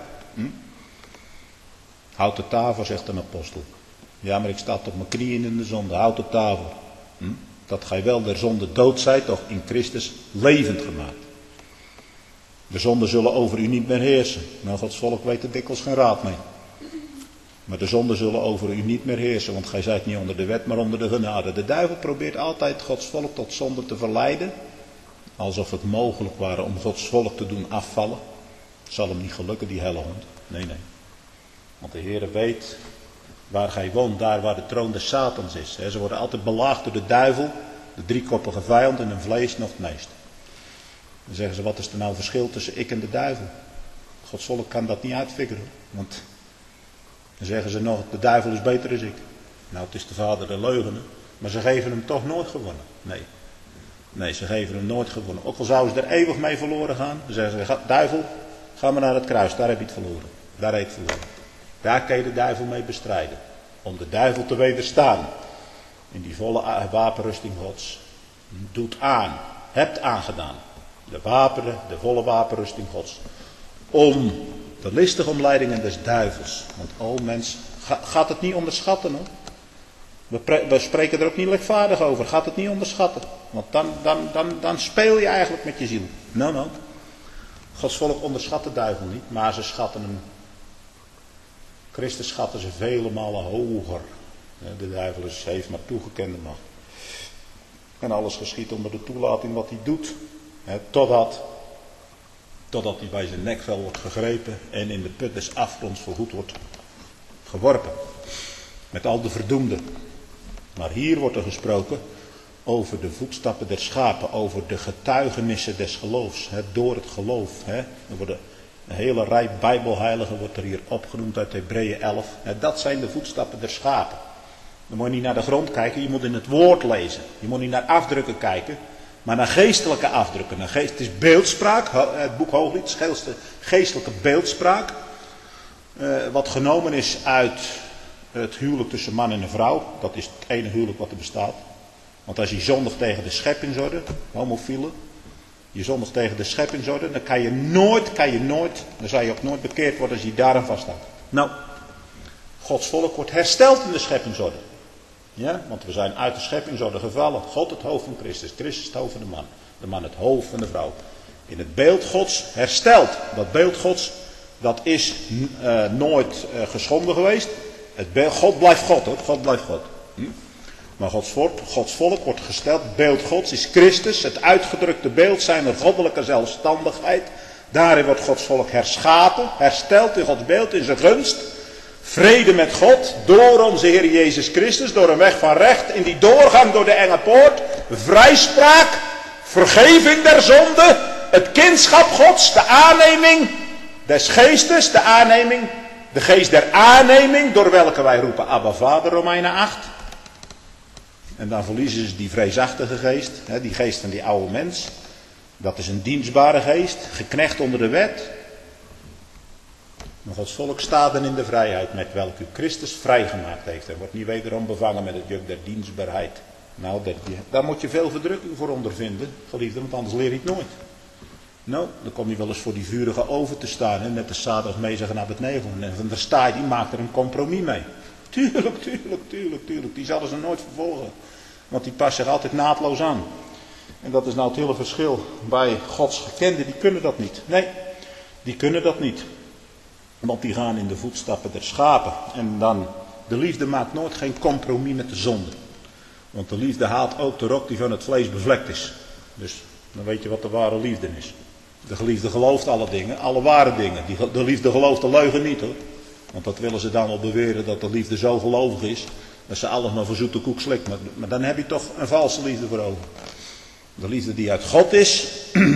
Houd de tafel, zegt een apostel. Ja, maar ik sta op mijn knieën in de zonde. Houd de tafel. Dat gij wel der zonde dood zijt, toch in Christus levend gemaakt. De zonden zullen over u niet meer heersen. Nou, Gods volk weet er dikwijls geen raad mee. Maar de zonden zullen over u niet meer heersen, want gij zijt niet onder de wet, maar onder de genade. De duivel probeert altijd Gods volk tot zonde te verleiden. Alsof het mogelijk ware om Gods volk te doen afvallen. Het zal hem niet gelukken, die helle hond. Nee. Want de Heere weet waar gij woont, daar waar de troon des Satans is. Ze worden altijd belaagd door de duivel, de driekoppige vijand en hun vlees nog het meest. Dan zeggen ze, wat is er nou verschil tussen ik en de duivel? Gods volk kan dat niet uitfiguren. Want dan zeggen ze nog, de duivel is beter dan ik. Nou, het is de vader der leugens. Maar ze geven hem toch nooit gewonnen. Nee, ze geven hem nooit gewonnen. Ook al zouden ze er eeuwig mee verloren gaan. Dan zeggen ze, duivel, ga maar naar het kruis. Daar heb je het verloren. Daar heb je het verloren. Daar kan je de duivel mee bestrijden. Om de duivel te wederstaan. In die volle wapenrusting Gods. Doet aan. Hebt aangedaan. De volle wapenrusting Gods. Om de listige omleidingen des duivels. Want mens, gaat het niet onderschatten hoor. We spreken er ook niet lichtvaardig over. Gaat het niet onderschatten. Want dan speel je eigenlijk met je ziel. No. Gods volk onderschat de duivel niet. Maar ze schatten hem. Christus schatten ze vele malen hoger. De duivel heeft maar toegekende macht. En alles geschiet onder de toelating wat hij doet. Totdat hij bij zijn nekvel wordt gegrepen en in de put des afgronds voorgoed wordt geworpen. Met al de verdoemden. Maar hier wordt er gesproken over de voetstappen der schapen, over de getuigenissen des geloofs. Door het geloof. Er worden Een hele rij bijbelheiligen wordt er hier opgenoemd uit Hebreeën 11. Dat zijn de voetstappen der schapen. Dan moet je niet naar de grond kijken, je moet in het woord lezen. Je moet niet naar afdrukken kijken, maar naar geestelijke afdrukken. Het is beeldspraak, het boek Hooglied, geestelijke beeldspraak. Wat genomen is uit het huwelijk tussen man en een vrouw. Dat is het enige huwelijk wat er bestaat. Want als je zondigt tegen de scheppingsorde, homofielen. Je zondigt tegen de scheppingsorde, dan kan je nooit, dan zal je ook nooit bekeerd worden als je daaraan vasthoudt. Nou, Gods volk wordt hersteld in de scheppingsorde. Ja, want we zijn uit de scheppingsorde gevallen. God het hoofd van Christus, Christus het hoofd van de man het hoofd van de vrouw. In het beeld Gods hersteld. Dat beeld Gods, dat is nooit geschonden geweest. God blijft God hoor, God blijft God. Maar Gods volk wordt gesteld, het beeld Gods is Christus, het uitgedrukte beeld zijner goddelijke zelfstandigheid. Daarin wordt Gods volk herschapen, hersteld in Gods beeld, in zijn gunst. Vrede met God, door onze Heer Jezus Christus, door een weg van recht, in die doorgang door de enge poort, vrijspraak, vergeving der zonde, het kindschap Gods, de aanneming des geestes, de geest der aanneming, door welke wij roepen Abba Vader, Romeinen 8. En dan verliezen ze die vreesachtige geest, die geest van die oude mens. Dat is een dienstbare geest, geknecht onder de wet. Maar Gods volk staat dan in de vrijheid met welke Christus vrijgemaakt heeft. En wordt niet wederom bevangen met het juk der dienstbaarheid. Nou, daar moet je veel verdrukking voor ondervinden, geliefde, want anders leer je het nooit. Nou, dan kom je wel eens voor die vurige oven te staan, net als Sadrach, Mesach en Abednego. En van der Staaij, die maakt er een compromis mee. Tuurlijk. Die zullen ze nooit vervolgen. Want die past zich altijd naadloos aan. En dat is nou het hele verschil bij Gods gekenden. Die kunnen dat niet. Nee, die kunnen dat niet. Want die gaan in de voetstappen der schapen. En dan, de liefde maakt nooit geen compromis met de zonde. Want de liefde haalt ook de rok die van het vlees bevlekt is. Dus dan weet je wat de ware liefde is. De geliefde gelooft alle dingen, alle ware dingen. De liefde gelooft de leugen niet hoor. Want dat willen ze dan wel beweren, dat de liefde zo gelovig is, dat ze alles maar voor zoete koek slikt. Maar dan heb je toch een valse liefde voor ogen. De liefde die uit God is,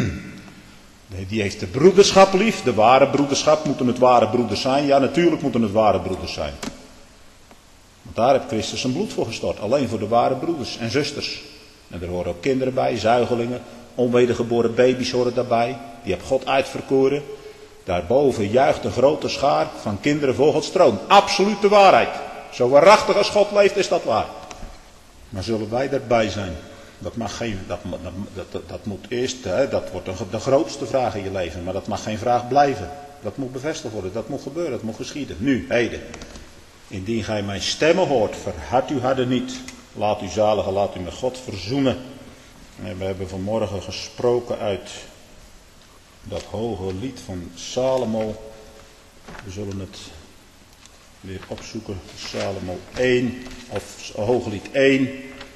die heeft de broederschap lief. De ware broederschap, moeten het ware broeders zijn? Ja, natuurlijk moeten het ware broeders zijn. Want daar heeft Christus zijn bloed voor gestort. Alleen voor de ware broeders en zusters. En er horen ook kinderen bij, zuigelingen, onwedergeboren baby's horen daarbij. Die heeft God uitverkoren. Daarboven juicht een grote schaar van kinderen voor Gods troon. Absoluut de waarheid. Zo waarachtig als God leeft is dat waar. Maar zullen wij daarbij zijn? Dat mag geen, dat moet eerst, dat wordt de grootste vraag in je leven. Maar dat mag geen vraag blijven. Dat moet bevestigd worden, dat moet gebeuren, dat moet geschieden. Nu, heden. Indien gij mijn stemmen hoort, verhard uw harten niet. Laat u zaligen, laat u met God verzoenen. En we hebben vanmorgen gesproken uit dat hoge lied van Salomo. We zullen het weer opzoeken. Salomo 1, of Hooglied 1.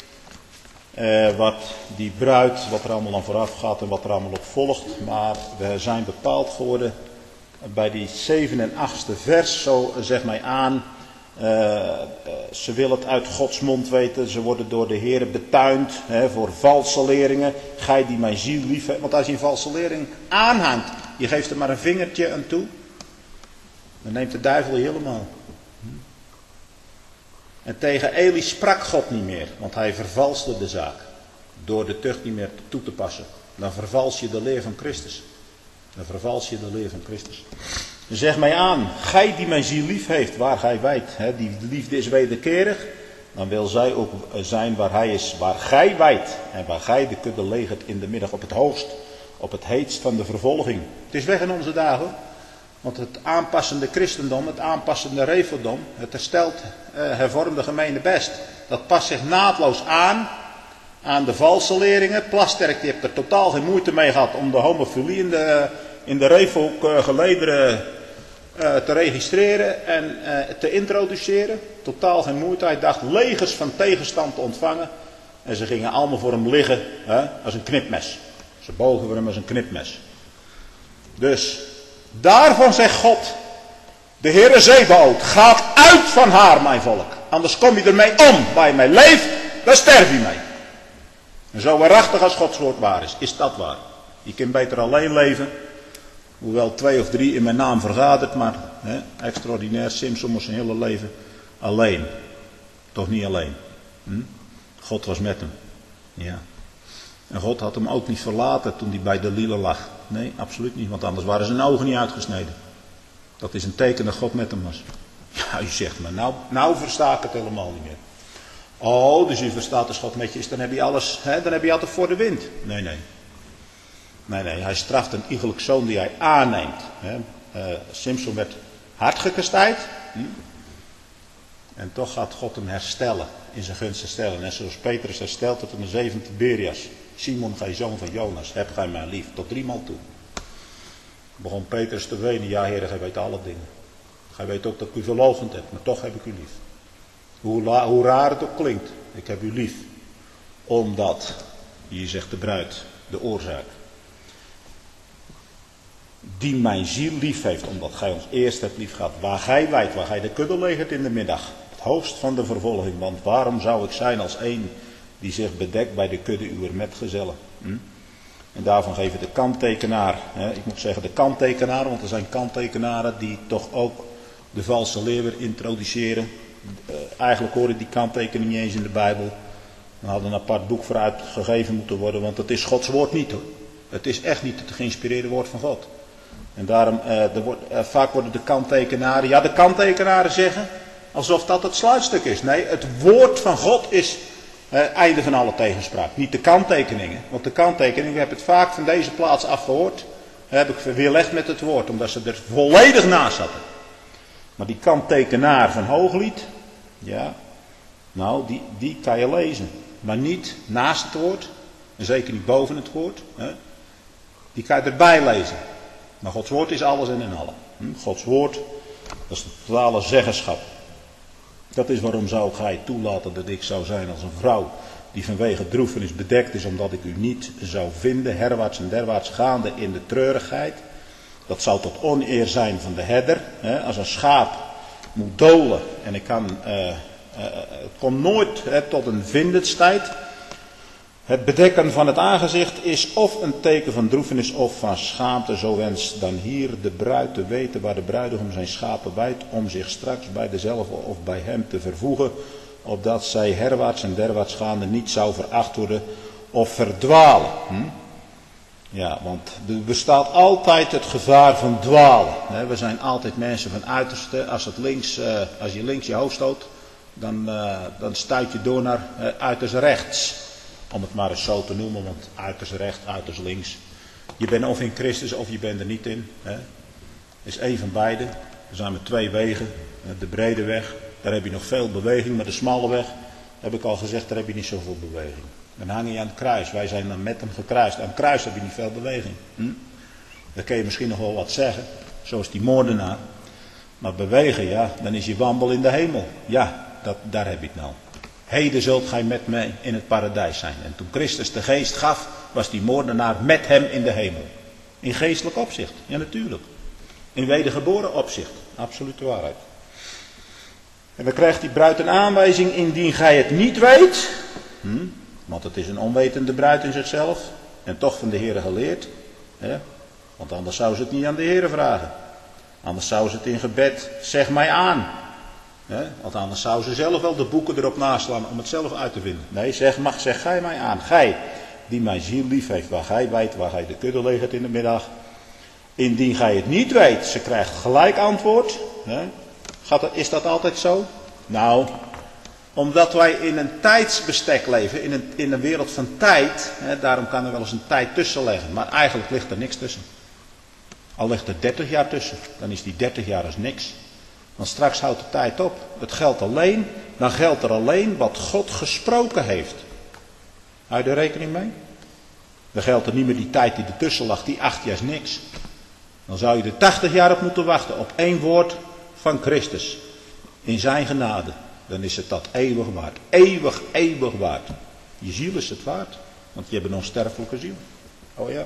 Wat die bruid, wat er allemaal aan vooraf gaat en wat er allemaal op volgt. Maar we zijn bepaald geworden bij die 7e en 8e vers. Zo zeg mij aan. Ze willen het uit Gods mond weten. Ze worden door de Heer betuind voor valse leringen. Gij die mijn ziel lief hebt. Want als je een valse lering aanhangt, je geeft er maar een vingertje aan toe, dan neemt de duivel je helemaal. En tegen Eli sprak God niet meer, want hij vervalste de zaak. Door de tucht niet meer toe te passen. Dan vervals je de leer van Christus. Zeg mij aan, gij die mijn ziel lief heeft, waar gij wijt, die liefde is wederkerig, dan wil zij ook zijn waar hij is, waar gij wijt. En waar gij de kudde legert in de middag op het hoogst, op het heetst van de vervolging. Het is weg in onze dagen, want het aanpassende christendom, het aanpassende reveldom, het hersteld hervormde gemene best, dat past zich naadloos aan de valse leringen. Plasterk die heeft er totaal geen moeite mee gehad om de homofilie in de revolk-gelederen te registreren en te introduceren. Totaal geen moeite. Hij dacht legers van tegenstand te ontvangen. En ze gingen allemaal voor hem liggen als een knipmes. Ze bogen voor hem als een knipmes. Dus daarvan zegt God, de Heere Zebaoth, gaat uit van haar mijn volk. Anders kom je ermee om. Waar je mee leeft, dan sterf je mee. En zo waarachtig als Gods woord waar is dat waar. Je kunt beter alleen leven Hoewel 2 of 3 in mijn naam vergadert, maar extraordinair, Simson was zijn hele leven alleen. Toch niet alleen. God was met hem. Ja. En God had hem ook niet verlaten toen hij bij de Lille lag. Nee, absoluut niet, want anders waren zijn ogen niet uitgesneden. Dat is een teken dat God met hem was. Ja, u zegt maar, nou versta ik het helemaal niet meer. Oh, dus u verstaat als God met je is, dan heb je alles, dan heb je altijd voor de wind. Nee, hij straft een iegelijk zoon die hij aanneemt. Simson werd hard gekastijd. En toch gaat God hem herstellen, in zijn gunst herstellen. Net zoals Petrus herstelt het in de 7 Tiberias. Simon, gij zoon van Jonas, heb gij mij lief, tot 3 maal toe. Begon Petrus te wenen, ja Heer, gij weet alle dingen. Gij weet ook dat ik u verloochend heb, maar toch heb ik u lief. Hoe raar het ook klinkt, ik heb u lief. Omdat, hier zegt de bruid, de oorzaak. Die mijn ziel lief heeft, omdat gij ons eerst hebt lief gehad. Waar gij wijt, waar gij de kudde legert in de middag. Het hoogst van de vervolging. Want waarom zou ik zijn als een die zich bedekt bij de kudde uwer metgezellen. En daarvan geven de kanttekenaar, ik moet zeggen de kanttekenaar, want er zijn kanttekenaren die toch ook de valse leer weer introduceren. Eigenlijk horen die kanttekeningen niet eens in de Bijbel. Er had een apart boek voor uitgegeven moeten worden, want het is Gods woord niet hoor. Het is echt niet het geïnspireerde woord van God. En daarom, vaak worden de kanttekenaren zeggen alsof dat het sluitstuk is. Nee, het woord van God is einde van alle tegenspraak. Niet de kanttekeningen. Want de kanttekeningen, ik heb het vaak van deze plaats afgehoord, heb ik weerlegd met het woord, omdat ze er volledig naast zaten. Maar die kanttekenaar van Hooglied, ja, nou, die kan je lezen. Maar niet naast het woord, en zeker niet boven het woord. Die kan je erbij lezen. Maar Gods woord is alles en in allen. Gods woord, dat is de totale zeggenschap. Dat is waarom zou gij toelaten dat ik zou zijn als een vrouw die vanwege droefenis bedekt is, omdat ik u niet zou vinden, herwaarts en derwaarts gaande in de treurigheid. Dat zou tot oneer zijn van de herder. Als een schaap moet dolen en het komt nooit tot een vindenstijd. Het bedekken van het aangezicht is of een teken van droefenis of van schaamte. Zo wenst dan hier de bruid te weten waar de bruidegom zijn schapen wijdt, om zich straks bij dezelfde of bij hem te vervoegen, opdat zij herwaarts en derwaarts gaande niet zou veracht worden of verdwalen. Ja, want er bestaat altijd het gevaar van dwalen. We zijn altijd mensen van uiterste. Als je links je hoofd stoot, dan stuit je door naar uiterst rechts. Om het maar eens zo te noemen, want uiterst rechts, uiterst links. Je bent of in Christus of je bent er niet in. Is één van beide. Er zijn maar 2 wegen. De brede weg, daar heb je nog veel beweging. Maar de smalle weg, heb ik al gezegd, daar heb je niet zoveel beweging. Dan hang je aan het kruis. Wij zijn dan met hem gekruist. Aan het kruis heb je niet veel beweging. Dan kun je misschien nog wel wat zeggen. Zoals die moordenaar. Maar bewegen, ja, dan is je wandel in de hemel. Ja, daar heb je het nou. Heden zult gij met mij in het paradijs zijn. En toen Christus de geest gaf, was die moordenaar met hem in de hemel. In geestelijk opzicht, ja natuurlijk. In wedergeboren opzicht, absolute waarheid. En dan krijgt die bruid een aanwijzing, indien gij het niet weet. Want het is een onwetende bruid in zichzelf. En toch van de Heere geleerd. Want anders zou ze het niet aan de Heere vragen. Anders zou ze het in gebed, zeg mij aan. Want anders zou ze zelf wel de boeken erop naslaan om het zelf uit te vinden. Nee, zeg gij mij aan. Gij, die mijn ziel lief heeft, waar gij weet, waar gij de kudde legert in de middag. Indien gij het niet weet, ze krijgt gelijk antwoord. Is dat altijd zo? Nou, omdat wij in een tijdsbestek leven, in een wereld van tijd. Daarom kan er wel eens een tijd tussen liggen. Maar eigenlijk ligt er niks tussen. Al ligt er 30 jaar tussen, dan is die 30 jaar als niks. Want straks houdt de tijd op. Dan geldt er alleen wat God gesproken heeft. Hou je er rekening mee? Dan geldt er niet meer die tijd die ertussen lag, die 8 jaar is niks. Dan zou je er 80 jaar op moeten wachten op 1 woord van Christus. In zijn genade. Dan is het dat eeuwig waard. Eeuwig waard. Je ziel is het waard. Want je hebt een onsterfelijke ziel. Oh ja.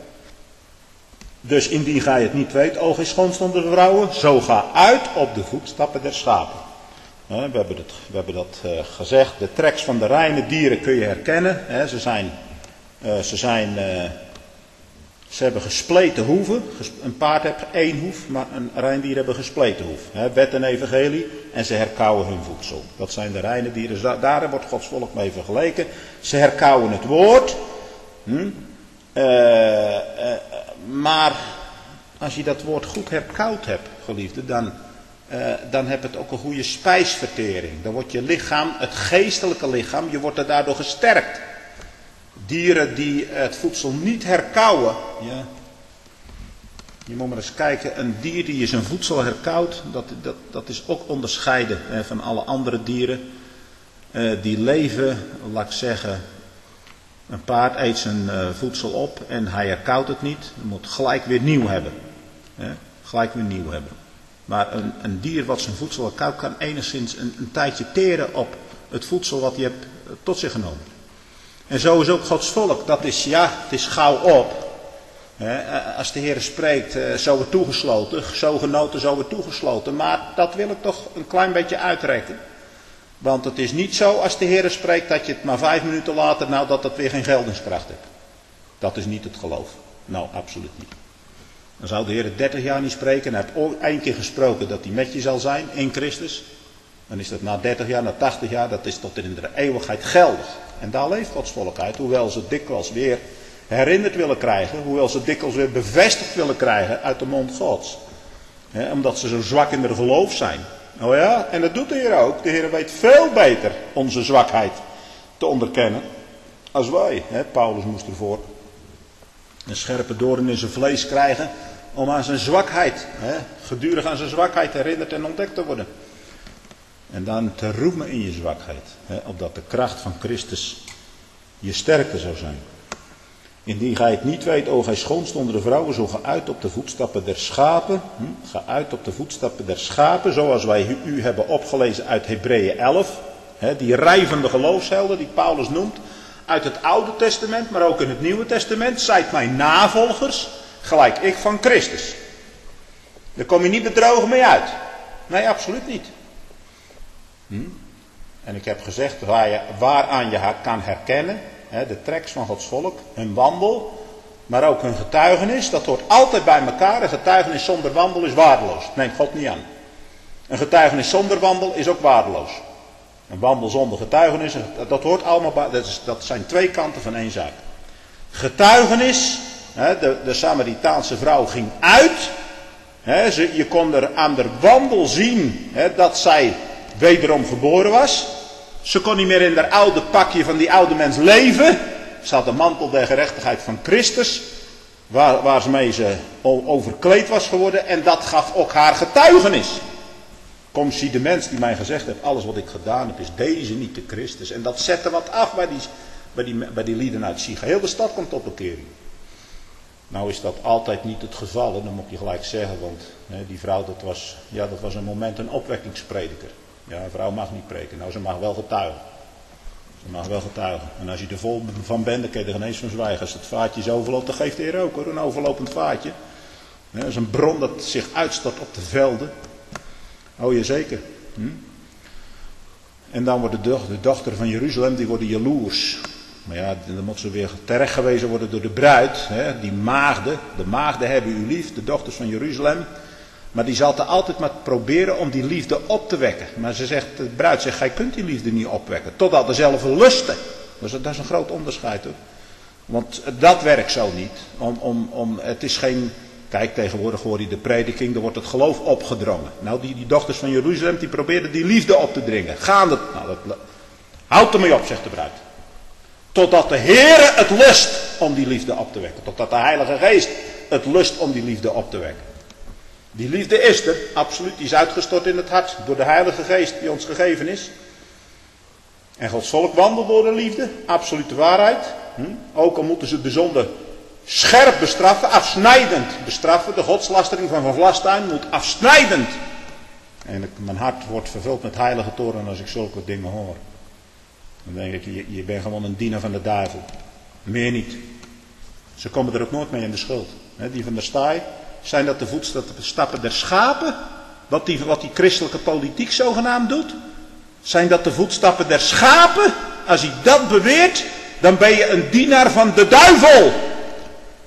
Dus indien gij het niet weet, oog is gonst onder de vrouwen, zo ga uit op de voetstappen der schapen. We hebben dat gezegd, de treks van de reine dieren kun je herkennen. Ze zijn Ze hebben gespleten hoeven. Een paard heeft 1 hoef, maar een reindier hebben gespleten hoef. Wet en evangelie. En ze herkauwen hun voedsel. Dat zijn de reine dieren. Daar wordt Gods volk mee vergeleken. Ze herkauwen het woord. Maar als je dat woord goed herkauwd hebt, geliefde, dan heb het ook een goede spijsvertering. Dan wordt je lichaam, het geestelijke lichaam, je wordt er daardoor gesterkt. Dieren die het voedsel niet herkauwen. Ja. Je moet maar eens kijken, een dier die zijn voedsel herkauwt, dat is ook onderscheiden van alle andere dieren. Die leven, laat ik zeggen, een paard eet zijn voedsel op en hij herkauwt het niet. Hij moet gelijk weer nieuw hebben. Gelijk weer nieuw hebben. Maar een dier wat zijn voedsel herkauwt kan enigszins een tijdje teren op het voedsel wat hij hebt tot zich genomen. En zo is ook Gods volk. Dat is, ja, het is gauw op. Als de Heer spreekt, zo wordt toegesloten. Zo genoten, zo wordt toegesloten. Maar dat wil ik toch een klein beetje uitrekken. Want het is niet zo als de Heer spreekt dat je het maar 5 minuten later, nou dat het weer geen geldingskracht heeft. Dat is niet het geloof. Nou, absoluut niet. Dan zou de Heer 30 jaar niet spreken. En hij heeft ooit 1 keer gesproken dat hij met je zal zijn in Christus. Dan is dat na 30 jaar, na 80 jaar, dat is tot in de eeuwigheid geldig. En daar leeft Gods volk uit, hoewel ze dikwijls weer herinnerd willen krijgen, hoewel ze dikwijls weer bevestigd willen krijgen uit de mond Gods. Omdat ze zo zwak in hun geloof zijn. Oh ja, en dat doet de Heer ook. De Heer weet veel beter onze zwakheid te onderkennen als wij. Paulus moest ervoor een scherpe doorn in zijn vlees krijgen om aan zijn zwakheid, gedurig aan zijn zwakheid herinnerd en ontdekt te worden. En dan te roemen in je zwakheid. Opdat de kracht van Christus je sterkte zou zijn. Indien gij het niet weet, o gij schoonst onder de vrouwen, zo ga uit op de voetstappen der schapen. Ga uit op de voetstappen der schapen, zoals wij u hebben opgelezen uit Hebreeën 11. Die rijvende geloofshelden die Paulus noemt. Uit het Oude Testament, maar ook in het Nieuwe Testament. Zijt mijn navolgers, gelijk ik van Christus. Daar kom je niet bedrogen mee uit. Nee, absoluut niet. En ik heb gezegd waaraan je kan herkennen, de treks van Gods volk, hun wandel, maar ook hun getuigenis, dat hoort altijd bij elkaar. Een getuigenis zonder wandel is waardeloos. Neemt God niet aan. Een getuigenis zonder wandel is ook waardeloos. Een wandel zonder getuigenis, dat hoort allemaal bij, dat zijn 2 kanten van 1 zaak. Getuigenis, de Samaritaanse vrouw ging uit. Je kon er aan de wandel zien dat zij wederom geboren was. Ze kon niet meer in haar oude pakje van die oude mens leven. Ze had de mantel der gerechtigheid van Christus. Waarmee ze overkleed was geworden. En dat gaf ook haar getuigenis. Kom, zie de mens die mij gezegd heeft, alles wat ik gedaan heb is deze niet de Christus. En dat zette wat af bij die lieden uit Siga. Heel de stad komt tot bekering. Nou is dat altijd niet het geval. Dat moet je gelijk zeggen. Want die vrouw, dat was een moment een opwekkingsprediker. Ja, een vrouw mag niet preken. Nou, ze mag wel getuigen. Ze mag wel getuigen. En als je er vol van bent, dan kun je er geen eens van zwijgen. Als het vaatje zo overloopt, dan geeft de Heer ook hoor. Een overlopend vaatje. Dat is een bron dat zich uitstort op de velden. Oh, jazeker. En dan wordt de dochter van Jeruzalem, die worden jaloers. Maar ja, dan moet ze weer terechtgewezen worden door de bruid. Die maagden. De maagden hebben u lief, de dochters van Jeruzalem. Maar die zal altijd maar proberen om die liefde op te wekken. Maar de bruid zegt, gij kunt die liefde niet opwekken. Totdat dezelfde lusten. Dat is een groot onderscheid hoor. Want dat werkt zo niet. Het is geen... Kijk, tegenwoordig hoor je de prediking, er wordt het geloof opgedrongen. Nou, die dochters van Jeruzalem, die probeerden die liefde op te dringen. Houd ermee op, zegt de bruid. Totdat de Heere het lust om die liefde op te wekken. Totdat de Heilige Geest het lust om die liefde op te wekken. Die liefde is er, absoluut. Die is uitgestort in het hart door de Heilige Geest die ons gegeven is. En Gods volk wandelt door de liefde, absolute waarheid. Ook al moeten ze de zonde scherp bestraffen, afsnijdend bestraffen. De godslastering van Vlastuin moet afsnijdend. En mijn hart wordt vervuld met heilige toorn als ik zulke dingen hoor. Dan denk ik, je bent gewoon een dienaar van de duivel. Meer niet. Ze komen er ook nooit mee in de schuld. Die van de staai. Zijn dat de voetstappen der schapen? Wat die christelijke politiek zogenaamd doet? Zijn dat de voetstappen der schapen? Als hij dat beweert, dan ben je een dienaar van de duivel.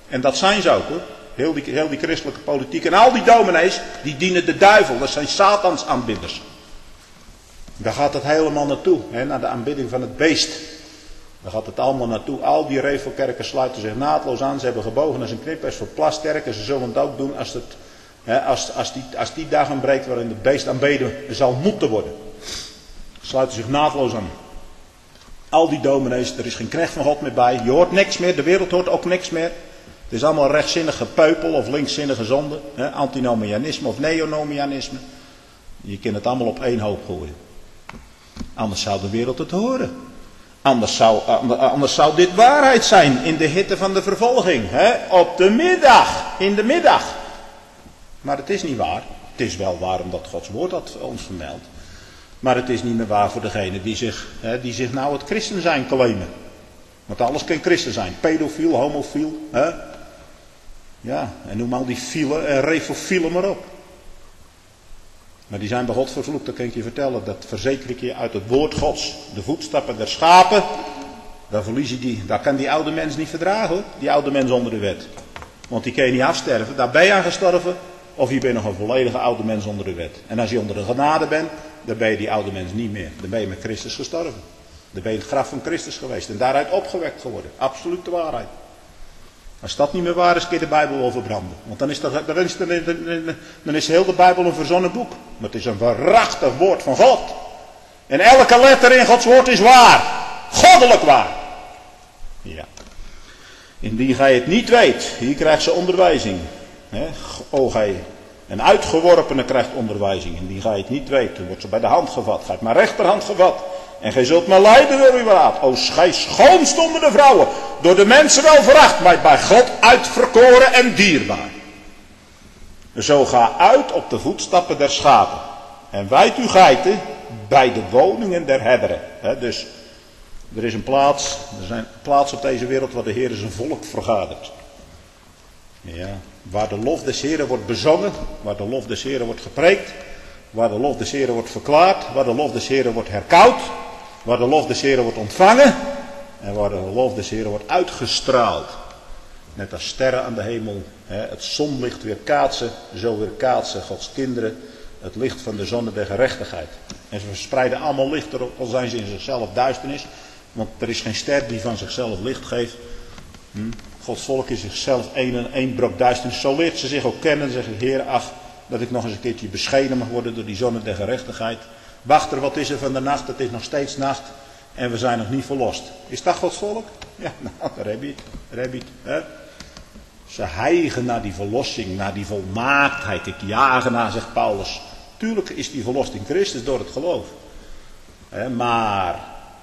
En dat zijn ze ook hoor. Heel die christelijke politiek. En al die dominees, die dienen de duivel. Dat zijn Satans aanbidders. Daar gaat het helemaal naartoe. Hè, naar de aanbidding van het beest. Daar gaat het allemaal naartoe. Al die revelkerken sluiten zich naadloos aan. Ze hebben gebogen als een knippers voor Plasterk. Ze zullen het ook doen als die dag aanbreekt waarin het beest aanbeden zal moeten worden. Sluiten zich naadloos aan. Al die dominees, er is geen knecht van God meer bij. Je hoort niks meer, de wereld hoort ook niks meer. Het is allemaal rechtzinnig gepeupel of linkszinnige zonde. Antinomianisme of neonomianisme. Je kunt het allemaal op één hoop gooien. Anders zou de wereld het horen. Anders zou dit waarheid zijn in de hitte van de vervolging. Op de middag, in de middag. Maar het is niet waar. Het is wel waar omdat Gods woord dat ons vermeldt. Maar het is niet meer waar voor degene die zich nou het christen zijn claimen. Want alles kan christen zijn. Pedofiel, homofiel. Ja, en noem al die fielen en refofielen maar op. Maar die zijn bij God vervloekt, dat kan ik je vertellen. Dat verzeker ik je uit het woord Gods. De voetstappen der schapen. Daar kan die oude mens niet verdragen hoor. Die oude mens onder de wet. Want die kan je niet afsterven. Daar ben je aan gestorven. Of je bent nog een volledige oude mens onder de wet. En als je onder de genade bent, dan ben je die oude mens niet meer. Dan ben je met Christus gestorven. Dan ben je in het graf van Christus geweest. En daaruit opgewekt geworden. Absolute waarheid. Als dat niet meer waar is, kun je de Bijbel wel verbranden. Want dan is heel de Bijbel een verzonnen boek. Maar het is een waarachtig woord van God. En elke letter in Gods woord is waar. Goddelijk waar. Ja. Indien gij het niet weet, hier krijgt ze onderwijzing. Een uitgeworpene krijgt onderwijzing. Indien gij het niet weet, dan wordt ze bij de hand gevat. Gij hebt mijn rechterhand gevat. En gij zult mij leiden door uw raad. O gij schoonst onder de vrouwen. Door de mensen wel veracht, maar bij God uitverkoren en dierbaar. Zo ga uit op de voetstappen der schapen. En wijd uw geiten bij de woningen der herderen. Dus er is een plaats. Er zijn plaatsen op deze wereld waar de Heer zijn volk vergadert. Ja, waar de lof des Heeren wordt bezongen. Waar de lof des Heeren wordt gepreekt. Waar de lof des Heeren wordt verklaard. Waar de lof des Heeren wordt herkoud. Waar de lof des Heeren wordt ontvangen. En waar de lof des Heeren wordt uitgestraald. Net als sterren aan de hemel. Het zonlicht weer kaatsen. Zo weer kaatsen Gods kinderen het licht van de zonne der gerechtigheid. En ze verspreiden allemaal licht erop. Al zijn ze in zichzelf duisternis. Want er is geen ster die van zichzelf licht geeft. Gods volk is zichzelf één brok duisternis. Zo leert ze zich ook kennen. Zeggen Heer, ach, dat ik nog eens een keertje beschenen mag worden door die zonne der gerechtigheid. Wacht wat is er van de nacht? Het is nog steeds nacht. En we zijn nog niet verlost. Is dat Gods volk? Ja, nou, daar heb je het. Hè? Ze hijgen naar die verlossing, naar die volmaaktheid. Ik jagen naar, zegt Paulus. Tuurlijk is die verlost in Christus door het geloof. Maar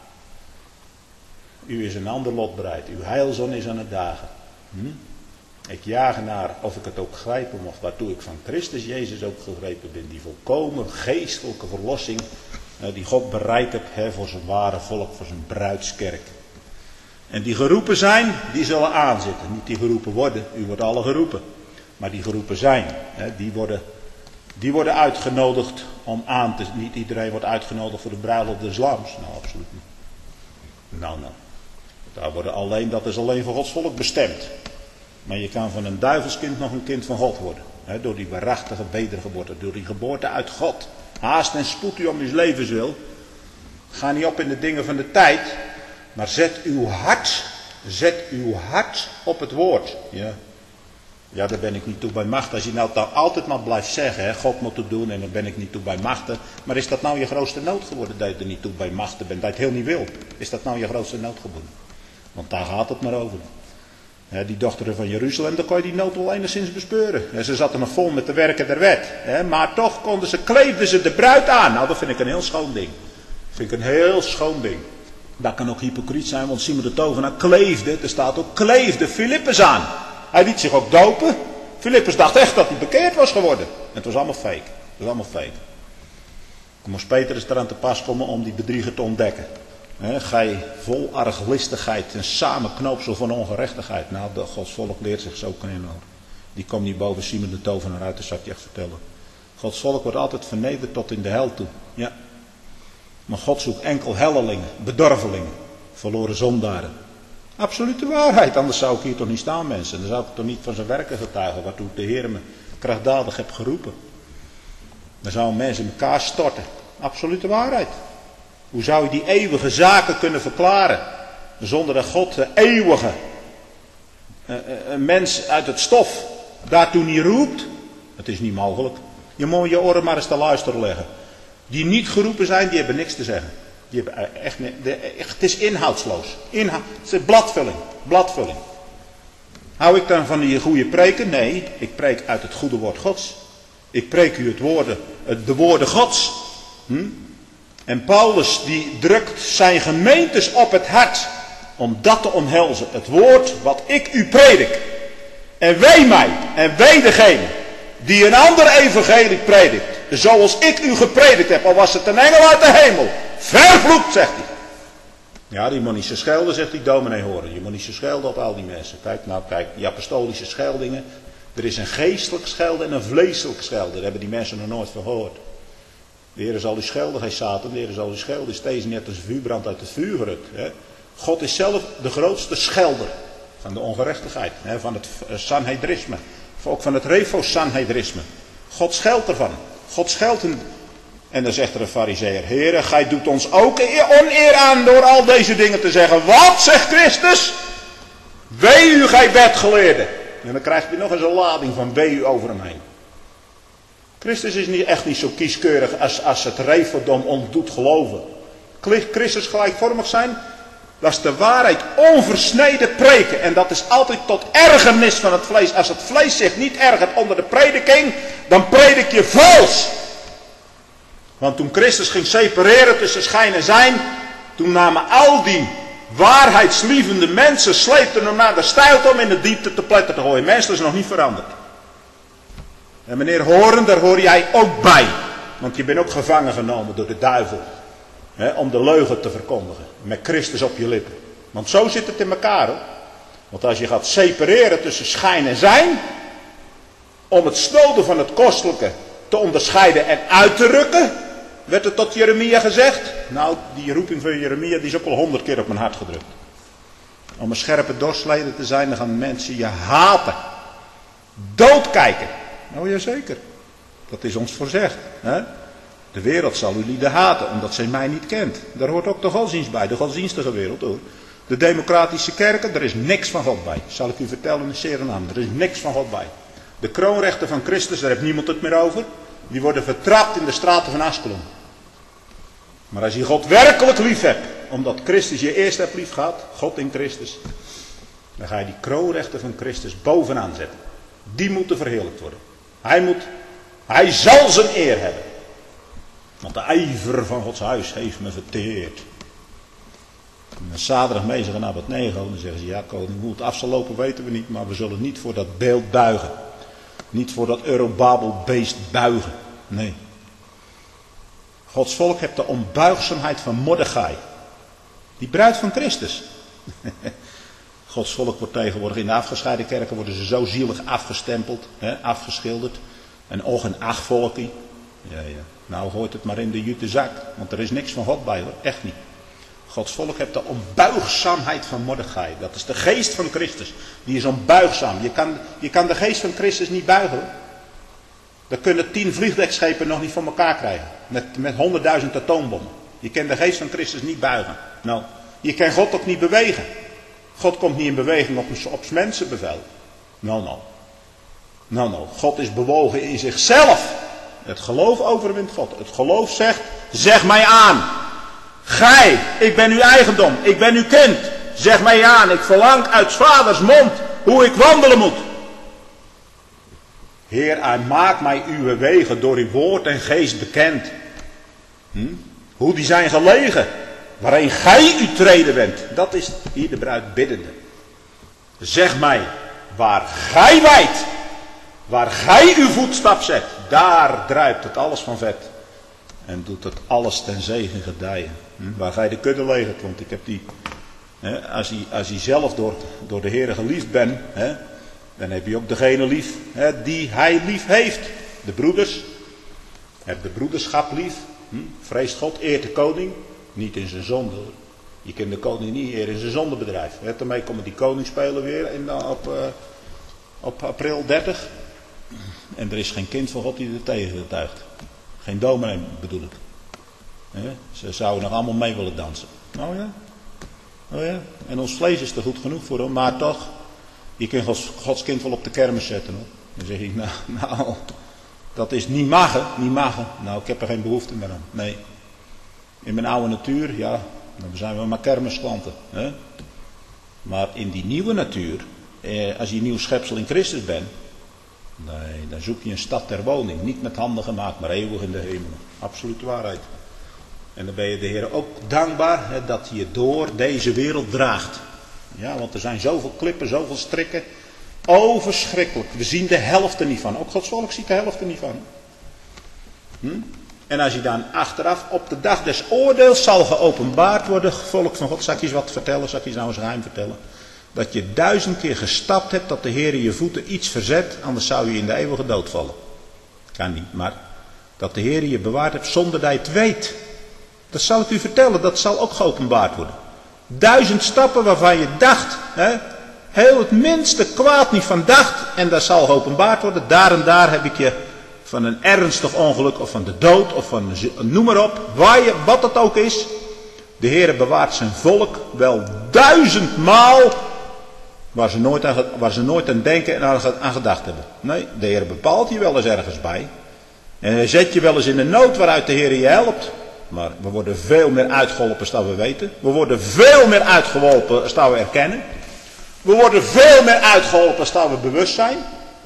u is een ander lot bereid. Uw heilzon is aan het dagen. Ik jaag naar, of ik het ook grijpen mocht, waartoe ik van Christus Jezus ook gegrepen ben. Die volkomen geestelijke verlossing die God bereid heeft voor zijn ware volk, voor zijn bruidskerk. En die geroepen zijn, die zullen aanzitten. Niet die geroepen worden, u wordt alle geroepen. Maar die geroepen zijn, die worden uitgenodigd om aan te... Niet iedereen wordt uitgenodigd voor de bruiloft des lams. Nou, absoluut niet. Nou. Dat is alleen voor Gods volk bestemd. Maar je kan van een duivelskind nog een kind van God worden. Door die waarachtige wedergeboorte. Door die geboorte uit God. Haast en spoed u om uw levenswil. Ga niet op in de dingen van de tijd. Maar zet uw hart op het woord. Ja, daar ben ik niet toe bij macht. Als je nou altijd maar blijft zeggen, God moet het doen en dan ben ik niet toe bij machten. Maar is dat nou je grootste nood geworden, dat je er niet toe bij machten bent, dat je het heel niet wil? Is dat nou je grootste nood geworden? Want daar gaat het maar over. Die dochteren van Jeruzalem, daar kon je die nood wel enigszins bespeuren. Ze zaten nog vol met de werken der wet. Maar toch kleefden ze de bruid aan. Nou, dat vind ik een heel schoon ding. Dat kan ook hypocriet zijn, want Simon de Tovenaar kleefde, er staat ook kleefde Filippus aan. Hij liet zich ook dopen. Filippus dacht echt dat hij bekeerd was geworden. En het was allemaal fake. Dan moest Petrus eraan te pas komen om die bedrieger te ontdekken. Gij vol arglistigheid en samenknoopsel van ongerechtigheid. Nou, de Gods volk leert zich zo kennen. Die komt niet boven Simon de Tovenaar uit, dat zal ik je echt vertellen. Gods volk wordt altijd vernederd tot in de hel toe. Ja. Maar God zoekt enkel hellelingen, bedorvelingen, verloren zondaren. Absolute waarheid, anders zou ik hier toch niet staan, mensen. Dan zou ik toch niet van zijn werken getuigen, waartoe de Heer me krachtdadig heb geroepen. Dan zouden mensen in elkaar storten. Absolute waarheid. Hoe zou je die eeuwige zaken kunnen verklaren, zonder dat God de eeuwige een mens uit het stof daartoe niet roept? Het is niet mogelijk. Je moet je oren maar eens te luisteren leggen. Die niet geroepen zijn, die hebben niks te zeggen. Die hebben echt, het is inhoudsloos. Het is bladvulling. Hou ik dan van die goede preken? Nee, ik preek uit het goede woord Gods. Ik preek u de woorden Gods. En Paulus die drukt zijn gemeentes op het hart om dat te omhelzen. Het woord wat ik u predik. En wee mij en wee degene die een ander evangelie predikt. Zoals ik u gepredikt heb, al was het een engel uit de hemel. Vervloekt, zegt hij. Ja, die moet niet zo schelden, zegt die dominee horen. Je moet niet zo schelden op al die mensen. Kijk, die apostolische scheldingen. Er is een geestelijk schelden en een vleeselijk schelden. Daar hebben die mensen nog nooit van gehoord. De Heer zal u schelden, hij Satan. De Heer zal u schelden. Steeds net als een vuurbrand uit het vuur gerukt. Hè. God is zelf de grootste schelder van de ongerechtigheid. Hè, van het sanhedrisme. Ook van het refo-sanhedrisme. God scheldt ervan. God scheldt hem. En dan zegt er een farizeeër: Heere, gij doet ons ook oneer aan door al deze dingen te zeggen. Wat, zegt Christus? Wee u, gij wetgeleerde. En dan krijgt hij nog eens een lading van wee u over hem heen. Christus is echt niet zo kieskeurig als het refodom ons doet geloven. Christus gelijkvormig zijn, dat is de waarheid onversneden preken. En dat is altijd tot ergernis van het vlees. Als het vlees zich niet ergert onder de prediking, dan predik je vals. Want toen Christus ging separeren tussen schijn en zijn, toen namen al die waarheidslievende mensen, sleepten hem naar de steilte om in de diepte te pletten te gooien. Mensen, dat is nog niet veranderd. En meneer Horen, daar hoor jij ook bij. Want je bent ook gevangen genomen door de duivel. Om de leugen te verkondigen. Met Christus op je lippen. Want zo zit het in elkaar, hoor. Want als je gaat separeren tussen schijn en zijn, om het snode van het kostelijke te onderscheiden en uit te rukken, werd het tot Jeremia gezegd. Nou, die roeping van Jeremia, die is ook al 100 keer op mijn hart gedrukt. Om een scherpe doorsleder te zijn, dan gaan mensen je haten. Doodkijken. Nou, jazeker. Dat is ons voorzegd. Hè? De wereld zal jullie haten, omdat zij mij niet kent. Daar hoort ook de godsdienst bij, de godsdienstige wereld, hoor. De democratische kerken, er is niks van God bij. Zal ik u vertellen in Suriname, er is niks van God bij. De kroonrechten van Christus, daar heeft niemand het meer over. Die worden vertrapt in de straten van Askelon. Maar als je God werkelijk lief hebt, omdat Christus je eerst hebt lief gehad, God in Christus, dan ga je die kroonrechten van Christus bovenaan zetten. Die moeten verheerlijkt worden. Hij zal zijn eer hebben. Want de ijver van Gods huis heeft me verteerd. En Zaterdag mee gaan naar Abednego, dan zeggen ze: ja, koning, hoe het af zal lopen weten we niet, maar we zullen niet voor dat beeld buigen. Niet voor dat Eurobabelbeest buigen. Nee. Gods volk heeft de onbuigzaamheid van Mordechai. Die bruid van Christus. Gods volk wordt tegenwoordig in de afgescheiden kerken worden ze zo zielig afgestempeld, afgeschilderd. Een oog- en achtvolkie. Ja. Nou, gooit het maar in de jute zak, want er is niks van God bij, hoor. Echt niet. Gods volk heeft de onbuigzaamheid van Mordechai. Dat is de geest van Christus. Die is onbuigzaam. Je kan de geest van Christus niet buigen, hoor. Dan kunnen 10 vliegdekschepen nog niet van elkaar krijgen. Met 100.000 atoombommen. Je kan de geest van Christus niet buigen. Nou, je kan God ook niet bewegen. God komt niet in beweging op mensenbevel. Nou. God is bewogen in zichzelf. Het geloof overwint God. Het geloof zegt: zeg mij aan. Gij, ik ben uw eigendom. Ik ben uw kind. Zeg mij aan. Ik verlang uit 's vaders mond hoe ik wandelen moet. Heer, maak mij uw wegen door uw woord en geest bekend. Hoe die zijn gelegen. Waarin gij uw treden bent. Dat is hier de bruid biddende. Zeg mij waar gij wijdt. Waar gij uw voetstap zet. Daar druipt het alles van vet. En doet het alles ten zegen gedijen. Waar gij de kudde legert. Want ik heb die. Als hij zelf door de Heere geliefd bent. Dan heb je ook degene lief die hij lief heeft. De broeders. Heb de broederschap lief. Vreest God, eert de koning. Niet in zijn zonde. Je kunt de koning niet eren in zijn zondebedrijf. Daarmee komen die koningsspelen weer op april 30. En er is geen kind van God die er tegen getuigt. Geen dominee bedoel ik. Ze zouden nog allemaal mee willen dansen. Oh ja? Oh ja? En ons vlees is er goed genoeg voor hem. Maar toch, je kunt Gods kind wel op de kermis zetten. Hoor. Dan zeg ik, nou, dat is niet magen. Nou, ik heb er geen behoefte meer aan. Nee. In mijn oude natuur, ja, dan zijn we maar kermisklanten. Hè? Maar in die nieuwe natuur, als je een nieuw schepsel in Christus bent, nee, dan zoek je een stad ter woning. Niet met handen gemaakt, maar eeuwig in de hemel. Absolute waarheid. En dan ben je de Heer ook dankbaar dat hij je door deze wereld draagt. Ja, want er zijn zoveel klippen, zoveel strikken. Oh, verschrikkelijk. We zien de helft er niet van. Ook Gods volk ziet de helft er niet van. En als je dan achteraf op de dag des oordeels zal geopenbaard worden, volk van God, zal ik je eens wat vertellen, zal ik je nou eens geheim vertellen. Dat je 1000 keer gestapt hebt, dat de Heer je voeten iets verzet, anders zou je in de eeuwige dood vallen. Kan niet, maar dat de Heer je bewaard hebt zonder dat je het weet. Dat zal ik u vertellen, dat zal ook geopenbaard worden. 1000 stappen waarvan je dacht, heel het minste kwaad niet van dacht, en dat zal geopenbaard worden. Daar en daar heb ik je van een ernstig ongeluk, of van de dood, of van noem maar op, wat het ook is. De Heer bewaart zijn volk wel 1000 maal, waar ze nooit aan denken en aan gedacht hebben. Nee, de Heer bepaalt je wel eens ergens bij. En hij zet je wel eens in een nood waaruit de Heer je helpt. Maar we worden veel meer uitgeholpen als dat we weten. We worden veel meer uitgeholpen als dat we erkennen. We worden veel meer uitgeholpen als dat we bewust zijn.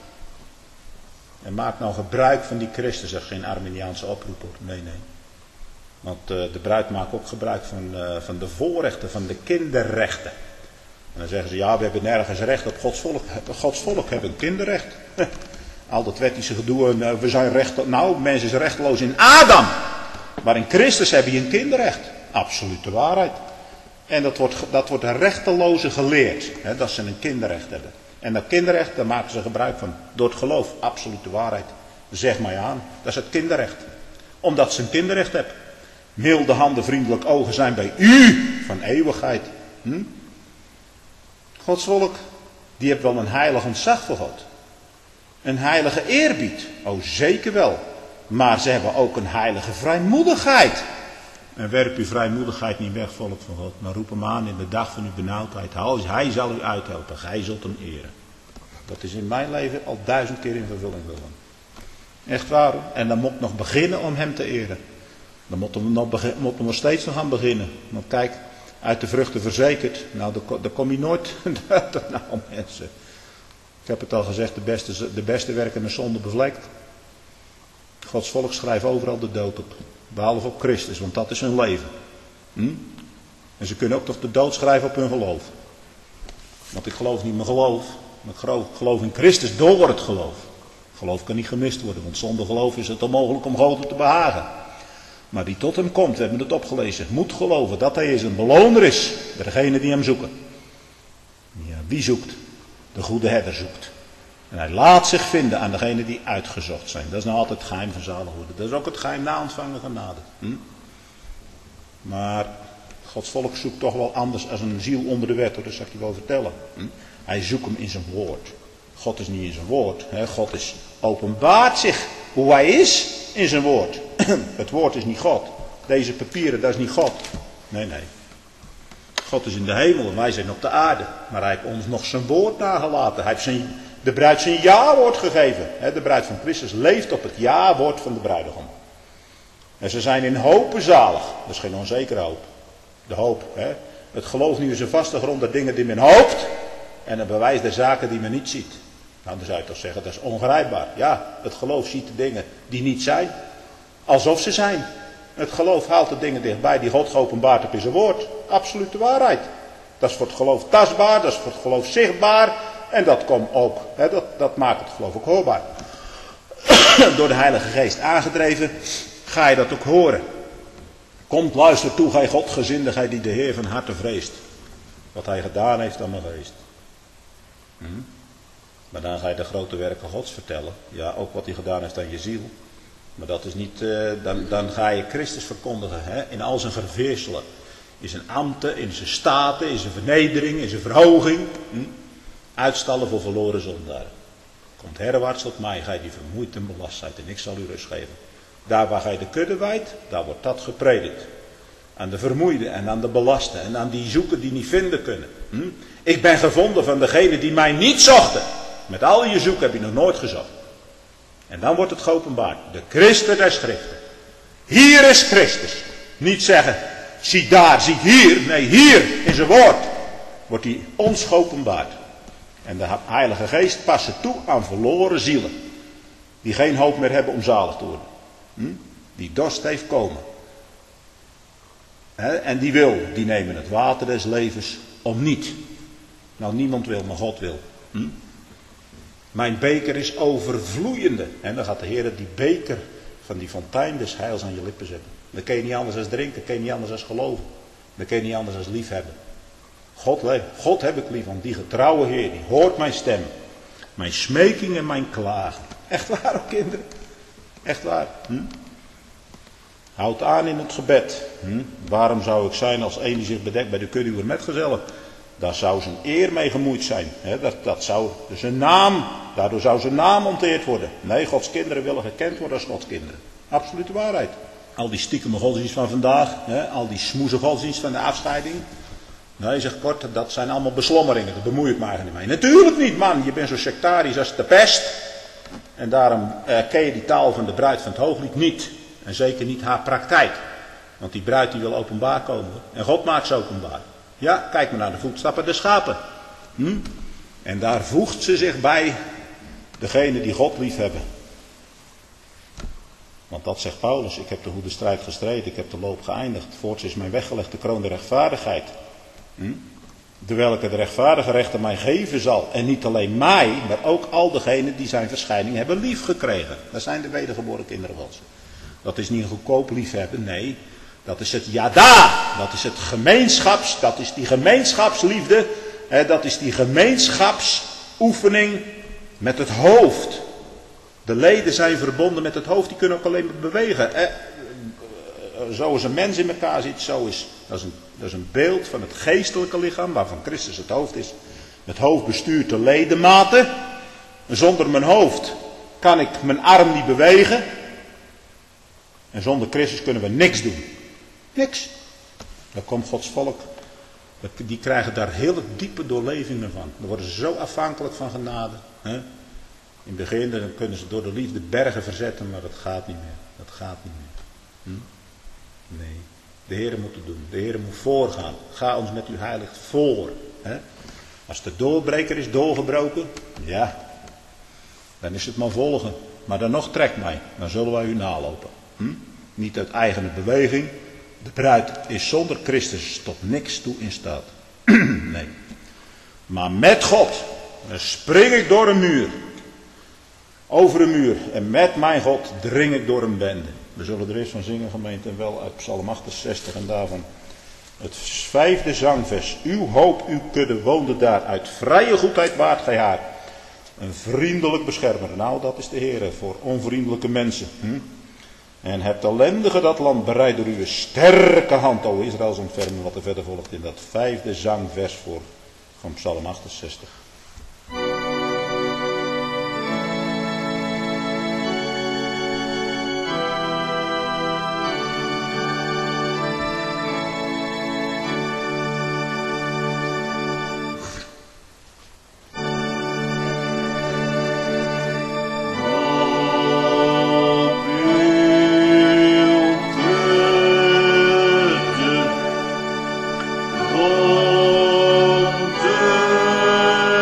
En maak nou gebruik van die Christus, zegt geen Arminiaanse oproeper. Nee. Want de bruid maakt ook gebruik van de voorrechten, van de kinderrechten. En dan zeggen ze, ja, we hebben nergens recht op Gods volk. Gods volk heeft een kinderrecht. Al dat wettische gedoe, we zijn mensen zijn rechteloos in Adam. Maar in Christus heb je een kinderrecht. Absolute waarheid. En dat wordt een rechteloze geleerd. Dat ze een kinderrecht hebben. En dat kinderrecht, daar maken ze gebruik van. Door het geloof. Absolute waarheid. Zeg maar aan. Dat is het kinderrecht. Omdat ze een kinderrecht hebben. Milde handen, vriendelijk ogen zijn bij u van eeuwigheid. Gods volk, die heeft wel een heilig ontzag voor God. Een heilige eerbied. Oh, zeker wel. Maar ze hebben ook een heilige vrijmoedigheid. En werp uw vrijmoedigheid niet weg, volk van God. Maar roep hem aan in de dag van uw benauwdheid. Hij zal u uithelpen. Gij zult hem eren. Dat is in mijn leven al 1000 keer in vervulling gegaan. Echt waar. En dan moet ik nog beginnen om hem te eren. Dan moeten we steeds nog aan beginnen. Want kijk, uit de vruchten verzekerd. Nou, daar kom je nooit. Nou mensen. Ik heb het al gezegd, de beste werken met zonde bevlekt. Gods volk schrijft overal de dood op. Behalve op Christus, want dat is hun leven. En ze kunnen ook toch de dood schrijven op hun geloof. Want ik geloof niet mijn geloof. Maar ik geloof in Christus door het geloof. Geloof kan niet gemist worden, want zonder geloof is het onmogelijk om God te behagen. Maar die tot hem komt, we hebben het opgelezen, moet geloven dat hij is een beloner is. Bij degene die hem zoeken. Ja, wie zoekt? De goede herder zoekt. En hij laat zich vinden aan degenen die uitgezocht zijn. Dat is nou altijd het geheim van zalig worden. Dat is ook het geheim na ontvangen genade. Maar Gods volk zoekt toch wel anders als een ziel onder de wet. Dat zal ik je wel vertellen. Hij zoekt hem in zijn woord. God is niet in zijn woord. God openbaart zich hoe hij is in zijn woord. Het woord is niet God. Deze papieren, dat is niet God. Nee. God is in de hemel en wij zijn op de aarde. Maar hij heeft ons nog zijn woord nagelaten. Hij heeft de bruid zijn ja-woord gegeven. De bruid van Christus leeft op het ja-woord van de bruidegom. En ze zijn in hopen zalig. Dat is geen onzekere hoop. De hoop. Het geloof nu is een vaste grond der dingen die men hoopt. En een bewijs der zaken die men niet ziet. Nou, dan zou je toch zeggen, dat is ongrijpbaar. Ja, het geloof ziet de dingen die niet zijn. Alsof ze zijn. Het geloof haalt de dingen dichtbij die God geopenbaard heeft in zijn woord. Absolute waarheid. Dat is voor het geloof tastbaar, dat is voor het geloof zichtbaar. En dat komt ook, dat maakt het geloof ook hoorbaar. Door de Heilige Geest aangedreven, ga je dat ook horen. Komt, luister toe, gij Godgezindigheid die de Heer van harte vreest. Wat hij gedaan heeft aan mijn geest. Maar dan ga je de grote werken Gods vertellen. Ja, ook wat hij gedaan heeft aan je ziel. Maar dat is niet, dan ga je Christus verkondigen, in al zijn verveerselen. in zijn ambten, in zijn staten, in zijn vernedering, in zijn verhoging. Uitstallen voor verloren zondaren. Komt herwaarts tot mij, gij die vermoeid en belast zijt, en ik zal u rust geven. Daar waar gij de kudde wijdt, daar wordt dat gepredikt. Aan de vermoeiden en aan de belasten en aan die zoeken die niet vinden kunnen. Ik ben gevonden van degenen die mij niet zochten. Met al je zoeken heb je nog nooit gezocht. En dan wordt het geopenbaard. De Christen der Schriften. Hier is Christus. Niet zeggen, zie daar, zie hier. Nee, hier in zijn woord wordt hij ons geopenbaard. En de Heilige Geest past het toe aan verloren zielen. Die geen hoop meer hebben om zalig te worden. Die dorst heeft komen. En die nemen het water des levens om niet. Nou, niemand wil, maar God wil. Mijn beker is overvloeiende. En dan gaat de Heer die beker van die fontein des heils aan je lippen zetten. Dan kun je niet anders als drinken, dan kun je niet anders als geloven. Dan kun je niet anders als liefhebben. God heb ik lief, want die getrouwe Heer, die hoort mijn stem. Mijn smeking en mijn klagen. Echt waar ook, kinderen. Echt waar. Houd aan in het gebed. Waarom zou ik zijn als een die zich bedekt bij de kudde uwer metgezellen? Daar zou zijn eer mee gemoeid zijn. Dat zou zijn naam, daardoor zou zijn naam onteerd worden. Nee, Gods kinderen willen gekend worden als Gods kinderen. Absolute waarheid. Al die stiekeme godsdienst van vandaag, al die smoeze godsdienst van de afscheiding. Nee, zeg kort, dat zijn allemaal beslommeringen. Daar bemoei ik me eigenlijk niet mee. Natuurlijk niet, man. Je bent zo sectarisch als de pest. En daarom ken je die taal van de bruid van het Hooglied niet. En zeker niet haar praktijk. Want die bruid die wil openbaar komen. En God maakt ze openbaar. Ja, kijk maar naar de voetstappen der schapen. En daar voegt ze zich bij degene die God lief hebben. Want dat zegt Paulus. Ik heb de goede strijd gestreden. Ik heb de loop geëindigd. Voorts is mijn weggelegd de kroon der rechtvaardigheid. De welke de rechtvaardige rechter mij geven zal. En niet alleen mij, maar ook al degenen die zijn verschijning hebben lief gekregen. Dat zijn de wedergeboren kinderen Gods. Dat is niet een goedkoop liefhebben, nee. Dat is het yada. Dat is dat is die gemeenschapsliefde. Dat is die gemeenschapsoefening met het hoofd. De leden zijn verbonden met het hoofd, die kunnen ook alleen maar bewegen. Zoals een mens in elkaar zit, dat is een beeld van het geestelijke lichaam, waarvan Christus het hoofd is. Het hoofd bestuurt de ledematen. Zonder mijn hoofd kan ik mijn arm niet bewegen. En zonder Christus kunnen we niks doen. Niks. Dan komt Gods volk. Die krijgen daar hele diepe doorlevingen van. Dan worden ze zo afhankelijk van genade. In het begin dan kunnen ze door de liefde bergen verzetten, maar dat gaat niet meer. Dat gaat niet meer. Nee. De Heer moet het doen. De Heer moet voorgaan. Ga ons met uw heilig voor. Als de doorbreker is doorgebroken, ja, dan is het maar volgen. Maar dan nog trekt mij. Dan zullen wij u nalopen. Niet uit eigen beweging. De bruid is zonder Christus tot niks toe in staat. Nee. Maar met God, dan spring ik door een muur. Over een muur. En met mijn God dring ik door een bende. We zullen er eerst van zingen, gemeente, en wel uit Psalm 68 en daarvan het 5e zangvers. Uw hoop, uw kudde woonde daar. Uit vrije goedheid waart gij haar. Een vriendelijk beschermer. Nou, dat is de Heer voor onvriendelijke mensen. En het ellendige dat land bereidt door uw sterke hand, o Israëls ontferming, wat er verder volgt in dat 5e zangvers van Psalm 68. Oh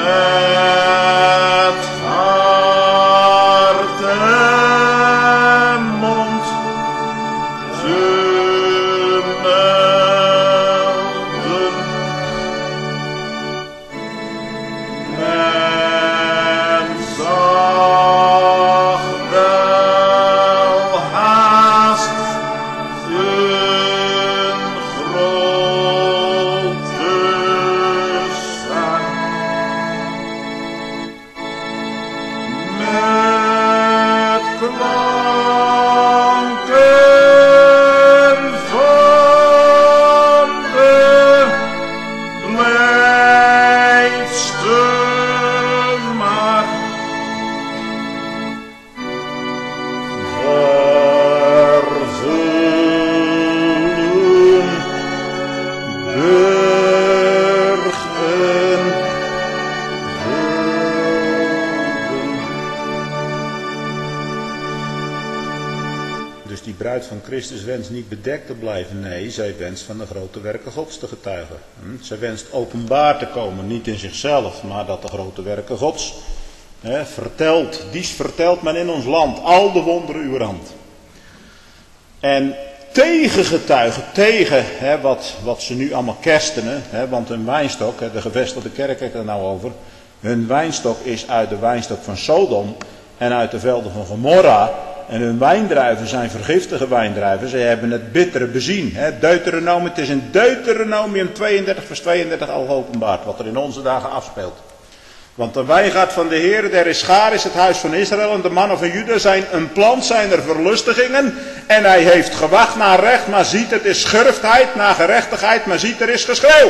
met hart en mond te melden. Men zag wel haast een grote stad met klanken van de blijdste macht. Vervullen berg en velden. Dus die bruid van Christus wenst niet bedekt te blijven. Nee, zij wenst van de grote werken Gods te getuigen. Zij wenst openbaar te komen, niet in zichzelf, maar dat de grote werken Gods vertelt. Dies vertelt men in ons land, al de wonderen uw hand. En tegengetuigen, tegen wat ze nu allemaal kerstenen, want hun wijnstok, de gevestigde kerk heeft er nou over, hun wijnstok is uit de wijnstok van Sodom en uit de velden van Gomorra. En hun wijndruiven zijn vergiftige wijndruiven. Ze hebben het bittere bezien. Het is in Deuteronomium 32 vers 32 al geopenbaard wat er in onze dagen afspeelt. Want de wijngaard van de Heer, der is schaar, is het huis van Israël. En de mannen van Juda zijn een plant, zijn er verlustigingen. En hij heeft gewacht naar recht, maar ziet het is schurftheid, naar gerechtigheid, maar ziet er is geschreeuw.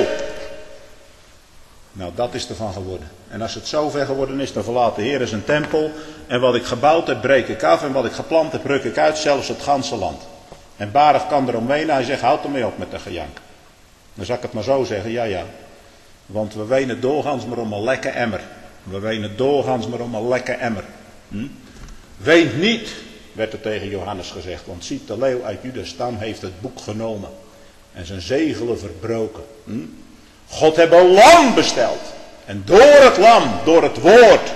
Nou, dat is ervan geworden. En als het zover geworden is, dan verlaat de Heer zijn tempel. En wat ik gebouwd heb, breek ik af. En wat ik geplant heb, ruk ik uit, zelfs het ganse land. En Barach kan eromheen. Hij zegt, houd ermee op met de gejank. Dan zal ik het maar zo zeggen, ja. Want we wenen doorgaans maar om een lekke emmer. We wenen doorgaans maar om een lekke emmer. Weent niet, werd er tegen Johannes gezegd. Want ziet, de leeuw uit Judas stam heeft het boek genomen. En zijn zegelen verbroken. God heeft een lam besteld. En door het lam, door het woord,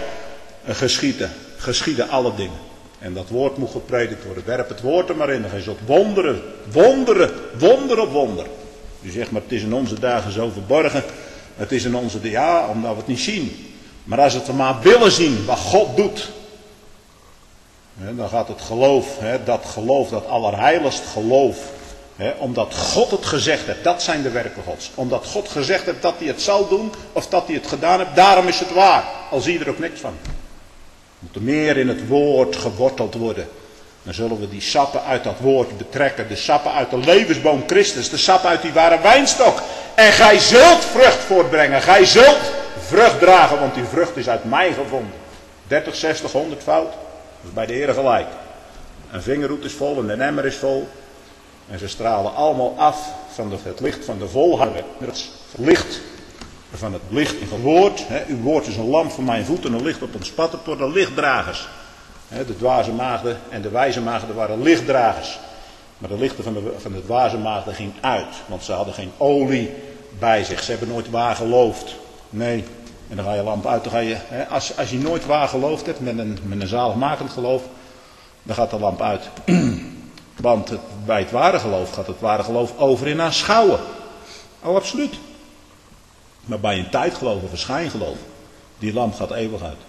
geschieden alle dingen. En dat woord moet gepredikt worden. Werp het woord er maar in. Dan zult wonder op wonder. U zegt, maar het is in onze dagen zo verborgen. Het is in onze dagen, omdat we het niet zien. Maar als we het maar willen zien, wat God doet. Dan gaat het geloof, dat allerheiligst geloof. Omdat God het gezegd heeft, dat zijn de werken Gods. Omdat God gezegd heeft dat hij het zal doen, of dat hij het gedaan heeft, daarom is het waar. Al zie je er ook niks van. Moet er meer in het woord geworteld worden. Dan zullen we die sappen uit dat woord betrekken. De sappen uit de levensboom Christus. De sappen uit die ware wijnstok. En gij zult vrucht voortbrengen. Gij zult vrucht dragen, want die vrucht is uit mij gevonden. 30, 60, 100 fout. Dat is bij de Heer gelijk. Een vingerhoed is vol en een emmer is vol. En ze stralen allemaal af van het licht van de volheid. Het licht van het licht in het woord. Uw woord is een lamp voor mijn voeten en een licht op een spatten voor de lichtdragers. De dwaze maagden en de wijze maagden waren lichtdragers. Maar de lichten van de dwaze maagden ging uit. Want ze hadden geen olie bij zich. Ze hebben nooit waar geloofd. Nee. En dan ga je lamp uit. Dan ga je, als je nooit waar geloofd hebt met een zaligmakend geloof. Dan gaat de lamp uit. Want bij het ware geloof gaat het ware geloof over in aanschouwen. Oh, absoluut. Maar bij een tijdgeloof of een schijngeloof. Die lamp gaat eeuwig uit.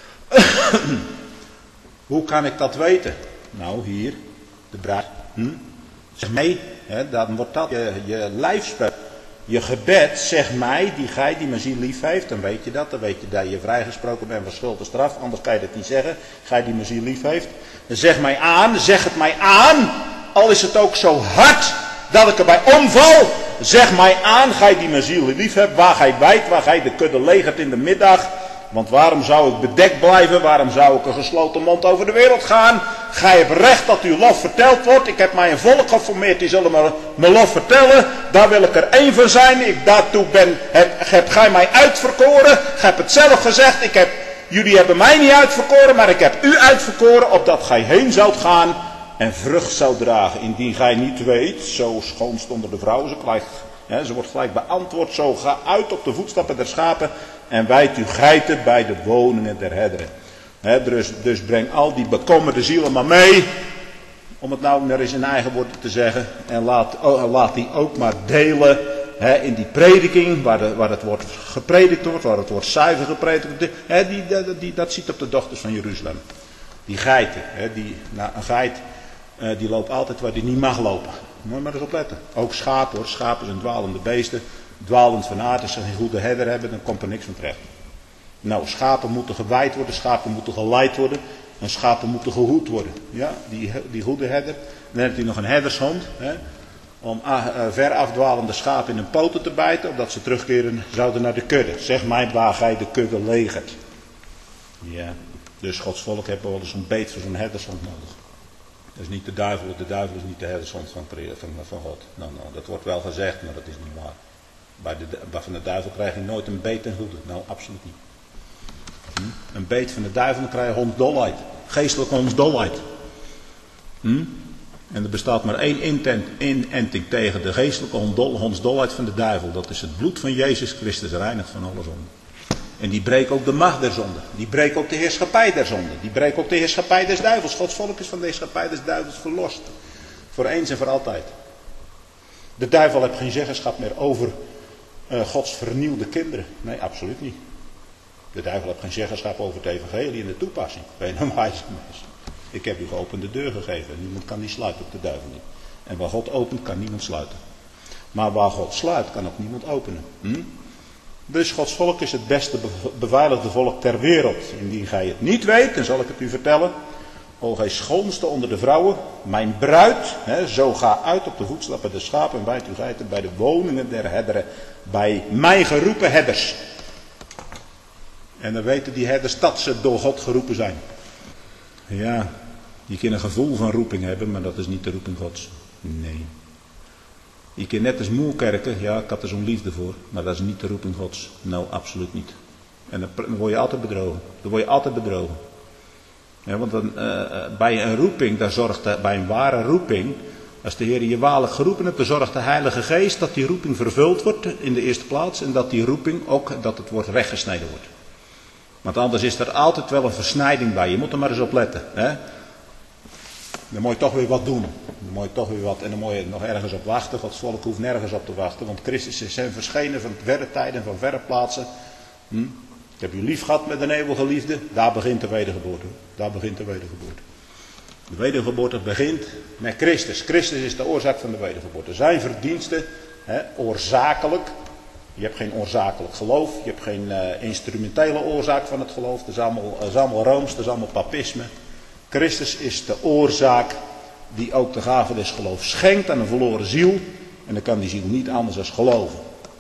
Hoe kan ik dat weten? Nou, hier. De bruid. Zeg mij. Dan wordt dat je lijfspel. Je gebed, zeg mij, gij die mijn ziel lief heeft. Dan weet je dat. Dan weet je dat je vrijgesproken bent van schuld en straf. Anders kan je dat niet zeggen. Gij die mijn ziel lief heeft. Zeg mij aan. Zeg het mij aan. Al is het ook zo hard dat ik erbij omval. Zeg mij aan, gij die mijn ziel lief hebt. Waar gij wijdt, waar gij de kudde legert in de middag. Want waarom zou ik bedekt blijven? Waarom zou ik een gesloten mond over de wereld gaan? Gij hebt recht dat uw lof verteld wordt. Ik heb mij een volk geformeerd, die zullen mijn lof vertellen. Daar wil ik er één van zijn. Daartoe hebt gij mij uitverkoren. Gij hebt het zelf gezegd. Jullie hebben mij niet uitverkoren, maar ik heb u uitverkoren, opdat gij heen zoudt gaan en vrucht zou dragen. Indien gij niet weet, zo schoonst onder de vrouwen, zo Ze wordt gelijk beantwoord. Zo ga uit op de voetstappen der schapen en wijd uw geiten bij de woningen der herderen. Dus breng al die bekommerde zielen maar mee. Om het nou maar eens in eigen woorden te zeggen. En laat die ook maar delen in die prediking. Waar het woord gepredikt wordt. Waar het woord zuiver gepredikt wordt. Dat ziet op de dochters van Jeruzalem. Die geiten. Een geit die loopt altijd waar die niet mag lopen. Moet je maar eens opletten. Ook schapen hoor. Schapen zijn dwalende beesten. Dwalend van aard. Als ze geen goede herder hebben dan komt er niks van terecht. Nou, schapen moeten gewijd worden. Schapen moeten geleid worden. En schapen moeten gehoed worden. Ja, die goede herder. Dan heeft hij nog een herdershond. Om ver afdwalende schapen in hun poten te bijten. Opdat ze terugkeren zouden naar de kudde. Zeg mij waar gij de kudde legert. Ja, dus Gods volk heeft wel eens een beet voor zo'n herdershond nodig. Dat is niet de duivel. De duivel is niet de herdershond van God. Nou, dat wordt wel gezegd, maar dat is niet waar. Van de duivel krijg je nooit een beet ten goede. Nou, absoluut niet. Een beet van de duivel, dan krijg je hondsdolheid. Geestelijke hondsdolheid. En er bestaat maar één inenting tegen de geestelijke hondsdolheid van de duivel. Dat is het bloed van Jezus Christus, reinigt van alle zonde. En die breekt ook de macht der zonde. Die breekt ook de heerschappij der zonde. Die breekt ook de heerschappij des duivels. Gods volk is van de heerschappij des duivels verlost. Voor eens en voor altijd. De duivel heeft geen zeggenschap meer over Gods vernieuwde kinderen. Nee, absoluut niet. De duivel heeft geen zeggenschap over het evangelie en de toepassing. Ben je een wijze mens. Ik heb u geopende deur gegeven. Niemand kan die sluiten, op de duivel niet. En waar God opent, kan niemand sluiten. Maar waar God sluit, kan ook niemand openen. Dus Gods volk is het beste beveiligde volk ter wereld. Indien gij het niet weet, dan zal ik het u vertellen. O gij schoonste onder de vrouwen, mijn bruid, zo ga uit op de voetstappen der schapen en wijd uw geiten bij de woningen der herderen, bij mij geroepen herders. En dan weten die herders dat ze door God geroepen zijn. Ja, je kunt een gevoel van roeping hebben, maar dat is niet de roeping Gods. Nee. Je kunt net als Moerkerken, ja, ik had er zo'n liefde voor, maar dat is niet de roeping Gods. Nou, absoluut niet. En dan word je altijd bedrogen. Dan word je altijd bedrogen. Ja, want bij een roeping, bij een ware roeping, als de Heer je waarlijk geroepen hebt, dan zorgt de Heilige Geest dat die roeping vervuld wordt in de eerste plaats en dat die roeping ook, dat het woord weggesneden wordt. Want anders is er altijd wel een versnijding bij. Je moet er maar eens op letten. Dan moet je toch weer wat doen. Dan moet je toch weer wat. En dan moet je nog ergens op wachten. Gods volk hoeft nergens op te wachten. Want Christus is hem verschenen van verre tijden en van verre plaatsen. Ik heb u lief gehad met een eeuwige liefde. Daar begint de wedergeboorte. Daar begint de wedergeboorte. De wedergeboorte begint met Christus. Christus is de oorzaak van de wedergeboorte. Zijn verdiensten, oorzakelijk. Je hebt geen oorzakelijk geloof. Je hebt geen instrumentele oorzaak van het geloof. Het is allemaal rooms, het is allemaal papisme. Christus is de oorzaak die ook de gave des geloofs schenkt aan een verloren ziel. En dan kan die ziel niet anders dan geloven.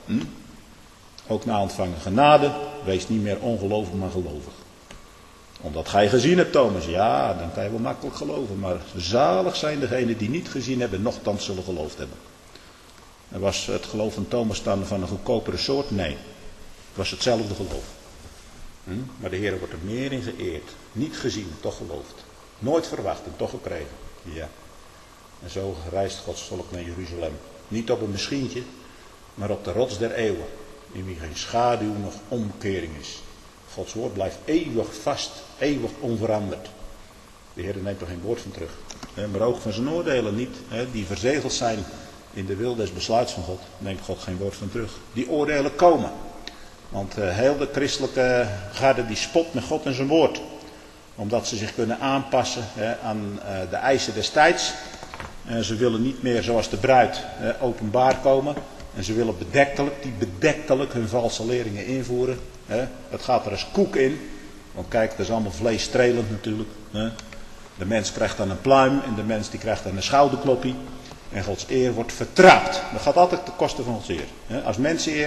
Ook na ontvangen genade, wees niet meer ongelovig, maar gelovig. Omdat gij gezien hebt, Thomas, ja, dan kan je wel makkelijk geloven. Maar zalig zijn degenen die niet gezien hebben, nochtans zullen geloofd hebben. En was het geloof van Thomas dan van een goedkopere soort? Nee, het was hetzelfde geloof. Maar de Heer wordt er meer in geëerd. Niet gezien, toch geloofd. Nooit verwacht en toch gekregen. Ja. En zo reist Gods volk naar Jeruzalem. Niet op een misschientje, maar op de rots der eeuwen. In wie geen schaduw nog omkering is. Gods woord blijft eeuwig vast, eeuwig onveranderd. De Heer neemt er geen woord van terug. Maar ook van zijn oordelen niet, die verzegeld zijn in de wil des besluits van God, neemt God geen woord van terug. Die oordelen komen. Want heel de christelijke garde die spot met God en zijn woord. Omdat ze zich kunnen aanpassen aan de eisen des tijds. Ze willen niet meer zoals de bruid openbaar komen. En ze willen bedektelijk hun valse leringen invoeren. Het gaat er als koek in. Want kijk, dat is allemaal vleesstrelend natuurlijk. De mens krijgt dan een pluim en de mens die krijgt dan een schouderkloppie. En Gods eer wordt vertrapt. Dat gaat altijd ten koste van Gods eer. Als menseneer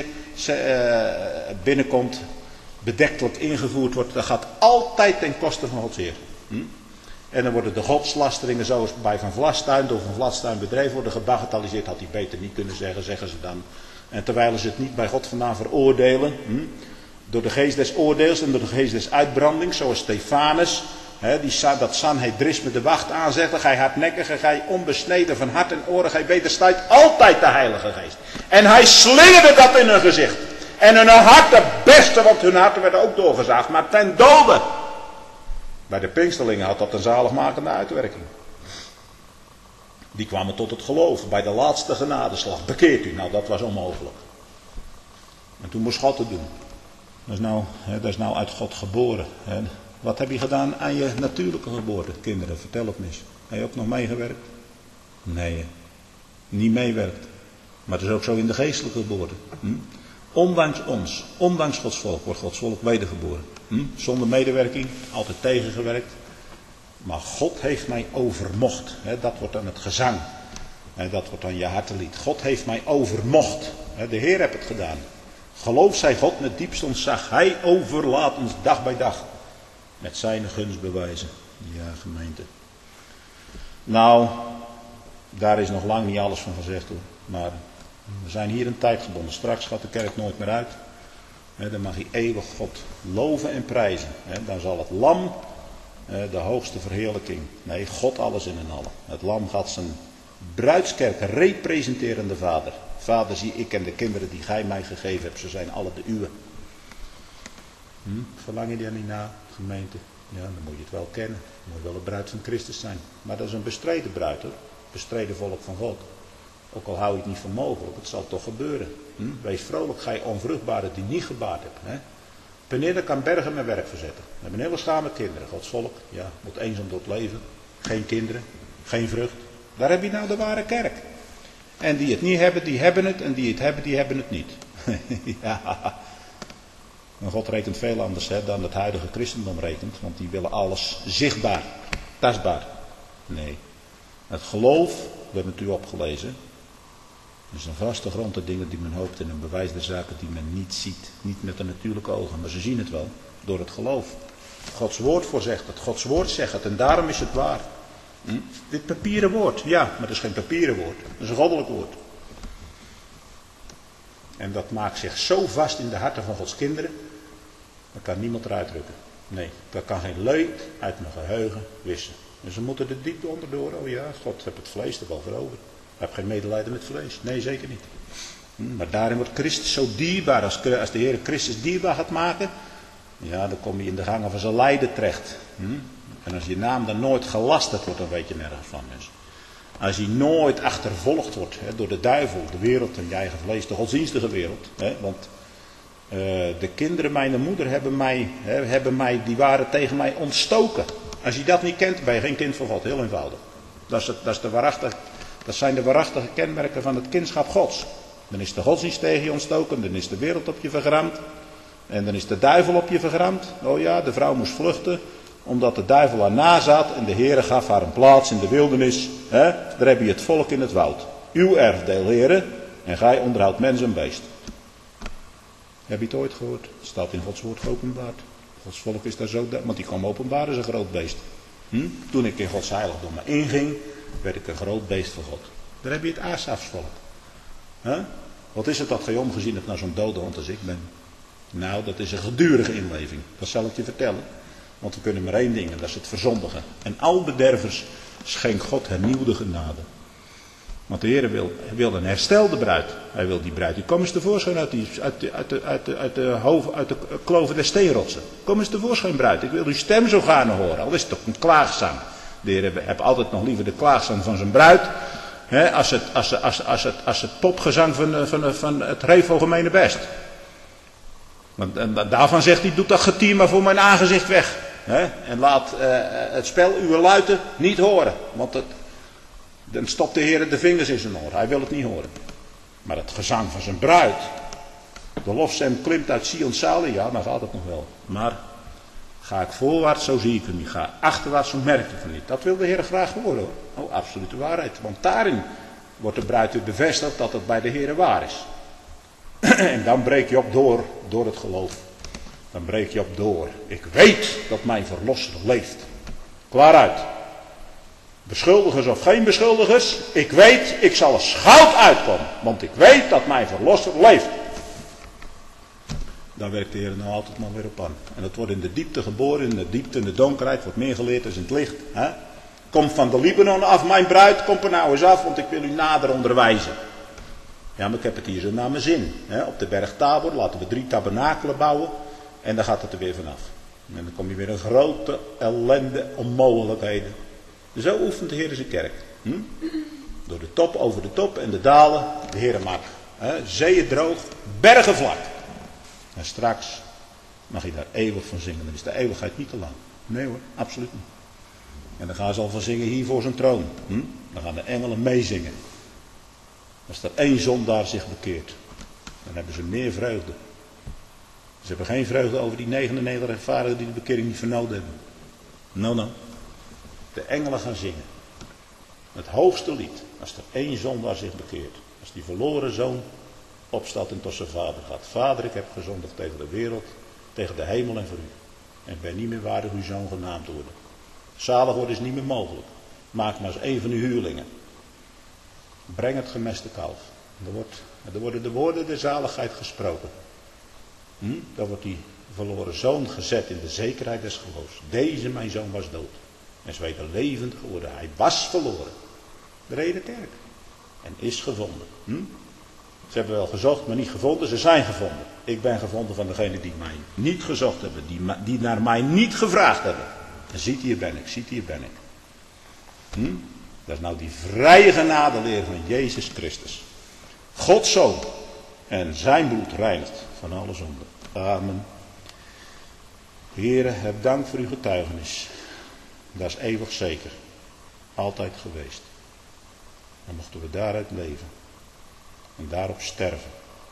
binnenkomt, bedektelijk ingevoerd wordt, dat gaat altijd ten koste van Gods eer. En dan worden de godslasteringen zoals bij Van Vlastuin, door Van Vlastuin bedreven worden gebagatelliseerd. Had hij beter niet kunnen zeggen, zeggen ze dan. En terwijl ze het niet bij God vandaan veroordelen, door de geest des oordeels en door de geest des uitbrandings, zoals Stefanus, Dat Sanhedrisme de wacht aanzetten. Gij hardnekkige, gij onbesneden van hart en oren, gij wederstaat altijd de Heilige Geest. En hij slingerde dat in hun gezicht. En hun harten besten, want hun harten werden ook doorgezaagd, maar ten dode. Bij de Pinksterlingen had dat een zaligmakende uitwerking. Die kwamen tot het geloof bij de laatste genadeslag. Bekeert u. Nou, dat was onmogelijk. En toen moest God het doen. Dat is nou uit God geboren. Wat heb je gedaan aan je natuurlijke geboorte, kinderen? Vertel het me eens. Heb je ook nog meegewerkt? Nee, niet meewerkt. Maar het is ook zo in de geestelijke geboorte. Ondanks ons, ondanks Gods volk, wordt Gods volk wedergeboren. Zonder medewerking, altijd tegengewerkt. Maar God heeft mij overmocht. Dat wordt dan het gezang. Dat wordt dan je hartelied. God heeft mij overmocht. De Heer heeft het gedaan. Geloof zij God met diepste ontzag. Hij overlaat ons dag bij dag. Met zijn gunstbewijzen. Ja, gemeente. Nou, daar is nog lang niet alles van gezegd hoor. Maar we zijn hier een tijd gebonden. Straks gaat de kerk nooit meer uit. Dan mag hij eeuwig God loven en prijzen. Dan zal het lam de hoogste verheerlijking. Nee, God alles in en allen. Het lam gaat zijn bruidskerk representerende vader. Vader, zie ik en de kinderen die gij mij gegeven hebt, ze zijn alle de uwe. Verlang je daar niet na, gemeente? Ja, dan moet je het wel kennen. Dan moet je wel een bruid van Christus zijn. Maar dat is een bestreden bruid hoor. Bestreden volk van God. Ook al hou je het niet voor mogelijk, het zal toch gebeuren. Wees vrolijk, gij onvruchtbare die niet gebaard hebt. Penede kan bergen met werk verzetten. We hebben hele schamele kinderen. Gods volk, ja, moet eenzaam door het leven. Geen kinderen, geen vrucht. Daar heb je nou de ware kerk. En die het niet hebben, die hebben het. En die het hebben, die hebben het niet. Ja. Maar God rekent veel anders dan het huidige christendom rekent. Want die willen alles zichtbaar, tastbaar. Nee. Het geloof, we hebben het u opgelezen. Dat is een vaste grond de dingen die men hoopt en een bewijs der zaken die men niet ziet. Niet met de natuurlijke ogen, maar ze zien het wel. Door het geloof. Gods woord voorzegt het. Gods woord zegt het. En daarom is het waar. Dit papieren woord. Ja, maar dat is geen papieren woord. Dat is een goddelijk woord. En dat maakt zich zo vast in de harten van Gods kinderen. Dat kan niemand eruit drukken. Nee, dat kan geen leut uit mijn geheugen wissen. En ze moeten er diep onderdoor. Oh ja, God heeft het vlees er wel voor over. Ik heb geen medelijden met vlees. Nee, zeker niet. Maar daarin wordt Christus zo dierbaar. Als de Heer Christus dierbaar gaat maken. Ja, dan kom je in de gangen van zijn lijden terecht. En als je naam dan nooit gelasterd wordt, dan weet je nergens van mensen. Als je nooit achtervolgd wordt door de duivel, de wereld en je eigen vlees, de godsdienstige wereld. Want de kinderen mijner moeder die waren tegen mij ontstoken. Als je dat niet kent, ben je geen kind van God. Heel eenvoudig. Dat zijn de waarachtige kenmerken van het kindschap Gods. Dan is de godsdienst tegen je ontstoken, dan is de wereld op je vergramd. En dan is de duivel op je vergramd. Oh ja, de vrouw moest vluchten, omdat de duivel haar nazat en de Heere gaf haar een plaats in de wildernis. Daar heb je het volk in het woud. Uw erfdeel, Heere, en gij onderhoudt mens en beest. Heb je het ooit gehoord? Het staat in Gods woord geopenbaard. Gods volk is daar zo, want die kwam openbaar als een groot beest. Toen ik in Gods heiligdom inging, werd ik een groot beest van God. Daar heb je het Asafsvolk. Wat is het dat gij omgezien hebt naar zo'n dode hond als ik ben? Nou, dat is een gedurige inleving. Dat zal ik je vertellen. Want we kunnen maar één ding, en dat is het verzondigen. En al bedervers schenkt God hernieuwde genade. Want de Heer wil een herstelde bruid. Hij wil die bruid. Die kom eens tevoorschijn uit de kloven der steenrotsen. Kom eens tevoorschijn, bruid. Ik wil uw stem zo gaarne horen. Al is het toch een klaagzang. De Heer heeft altijd nog liever de klaagzang van zijn bruid. Als het popgezang van het Reefalgemene Best. Want daarvan zegt hij, doe dat getier maar voor mijn aangezicht weg. En laat het spel uw luiten niet horen. Want dan stopt de Heer de vingers in zijn oor. Hij wil het niet horen. Maar het gezang van zijn bruid. De lofstem klimt uit Sion's zalen. Ja, dan gaat het nog wel. Maar ga ik voorwaarts, zo zie ik hem niet. Ga achterwaarts, zo merk ik hem niet. Dat wil de Heer graag horen hoor. Oh, absolute waarheid. Want daarin wordt de bruid weer bevestigd dat het bij de Heer waar is. En dan breek je op door het geloof. Dan breek je op door. Ik weet dat mijn verlosser leeft. Klaar uit. Beschuldigers of geen beschuldigers. Ik weet, ik zal als goud uitkomen. Want ik weet dat mijn verlosser leeft. Daar werkt de Heer nou altijd maar weer op aan. En dat wordt in de diepte geboren, in de diepte, in de donkerheid, wordt meer geleerd dan in het licht. Hè? Kom van de Libanon af, mijn bruid, kom er nou eens af, want ik wil u nader onderwijzen. Ja, maar ik heb het hier zo naar mijn zin. Hè? Op de berg Tabor laten we 3 tabernakelen bouwen en dan gaat het er weer vanaf. En dan kom je weer een grote ellende, onmogelijkheden. Zo oefent de Heer zijn kerk. Door de top, over de top en de dalen. De Heer maakt zeeën droog, bergen vlak. En straks mag je daar eeuwig van zingen. Dan is de eeuwigheid niet te lang. Nee hoor, absoluut niet. En dan gaan ze al van zingen hier voor zijn troon. Dan gaan de engelen meezingen. Als er 1 zondaar zich bekeert, dan hebben ze meer vreugde. Ze hebben geen vreugde over die 99 rechtvaardigen die de bekering niet vernodigd hebben. No. De engelen gaan zingen. Het hoogste lied. Als er 1 zondaar zich bekeert. Als die verloren zoon opstaat en tot zijn vader gaat. Vader, ik heb gezondigd tegen de wereld, tegen de hemel en voor u. En ben niet meer waardig uw zoon genaamd te worden. Zalig worden is niet meer mogelijk. Maak maar eens 1 van uw huurlingen. Breng het gemeste kalf. Er worden de woorden der zaligheid gesproken. Dan wordt die verloren zoon gezet in de zekerheid des geloofs. Deze mijn zoon was dood. En is weder levend geworden. Hij was verloren. De reden kerk. En is gevonden. Ze hebben wel gezocht, maar niet gevonden. Ze zijn gevonden. Ik ben gevonden van degenen die mij niet gezocht hebben. Die naar mij niet gevraagd hebben. En ziet, hier ben ik. Dat is nou die vrije genadeleer van Jezus Christus. Gods Zoon. En zijn bloed reinigt van alle zonde. Amen. Heere, heb dank voor uw getuigenis. Dat is eeuwig zeker. Altijd geweest. Dan mochten we daaruit leven. En daarop sterven.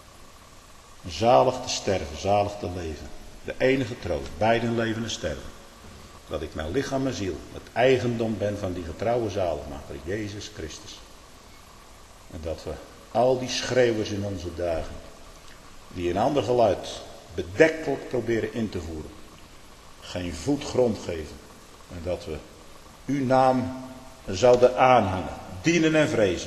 Zalig te sterven, zalig te leven. De enige troost, beiden leven en sterven. Dat ik mijn lichaam en ziel het eigendom ben van die getrouwe zaligmaker, Jezus Christus. En dat we al die schreeuwers in onze dagen, die een ander geluid bedektelijk proberen in te voeren, geen voet grond geven. En dat we uw naam zouden aanhangen, dienen en vrezen.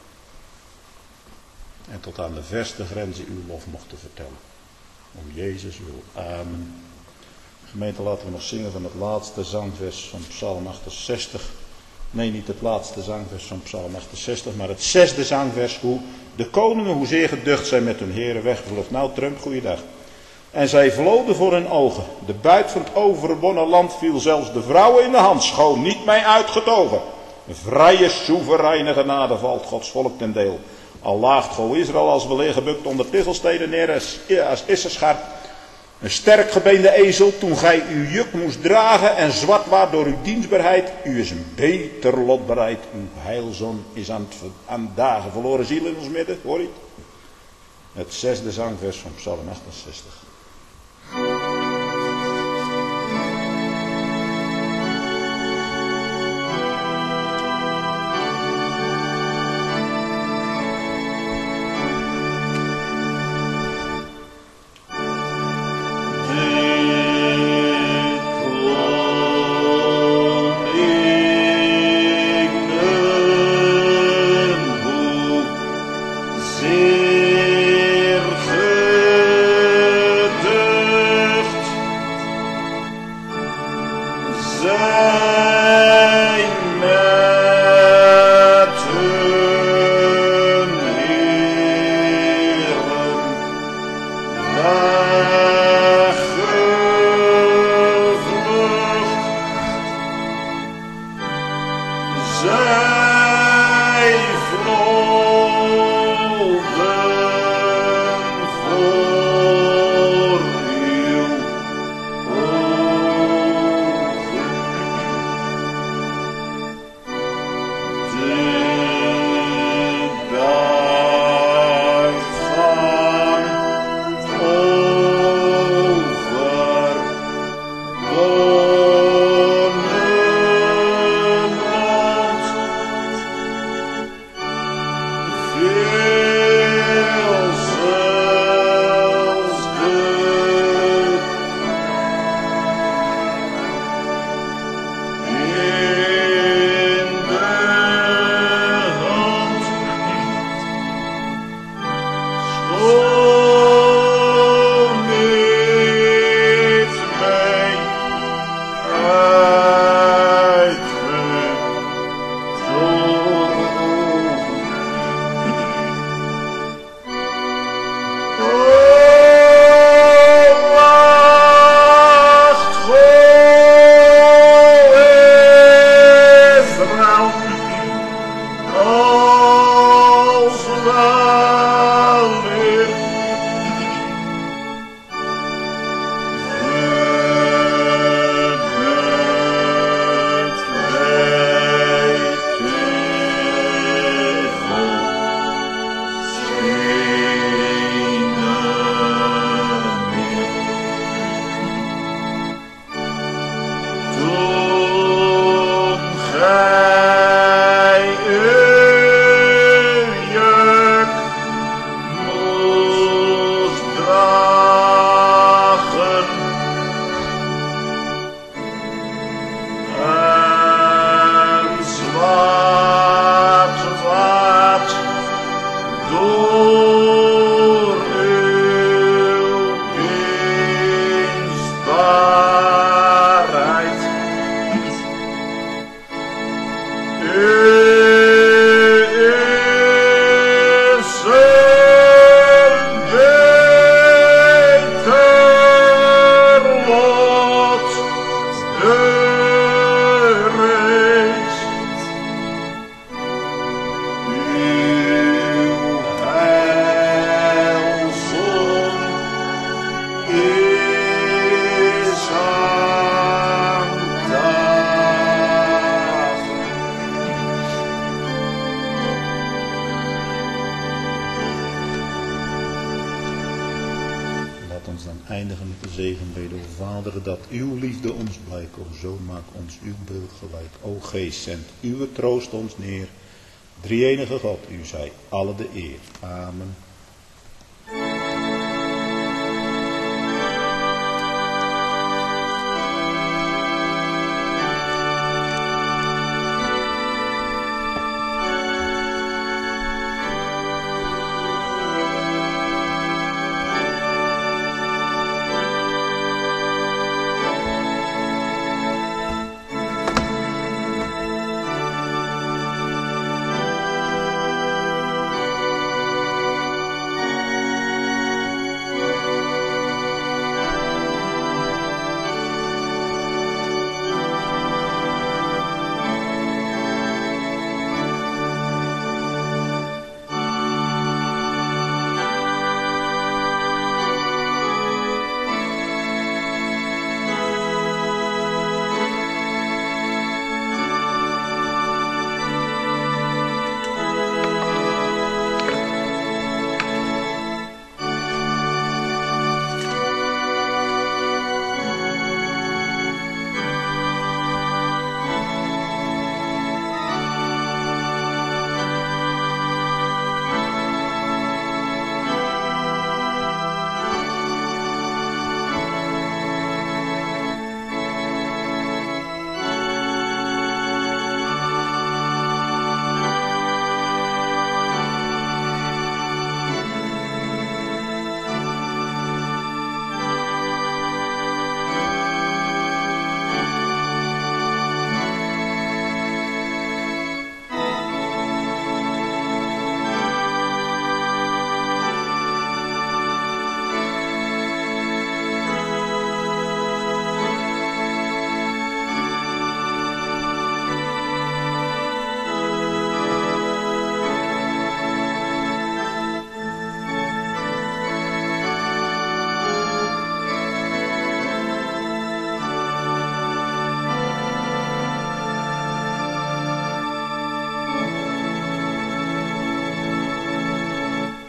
En tot aan de verste grenzen uw lof mochten vertellen. Om Jezus wil. Amen. Gemeente, laten we nog zingen van het laatste zangvers van Psalm 68. Nee, niet het laatste zangvers van Psalm 68, maar het 6e zangvers. Hoe de koningen, hoezeer geducht zijn met hun heren weggevlucht. Nou, Trump, goeiedag. En zij vloden voor hun ogen. De buit van het overwonnen land viel zelfs de vrouwen in de hand. Schoon niet mij uitgetogen. Een vrije, soevereine genade valt Gods volk ten deel. Al laagt Go Israël als weleer gebukt onder tichelsteden neer als Issachar. Een sterk gebeende ezel, toen gij uw juk moest dragen en zwart waart door uw dienstbaarheid. U is een beter lot bereid. Uw heilzon is aan dagen. Verloren ziel in ons midden, hoor je het? Het 6e zangvers van Psalm 68. Vader, dat uw liefde ons blijkt. O Zoon, maak ons uw beeld gelijk. O Geest, zend uw troost ons neer. Drie-enige God, u zij alle de eer. Amen.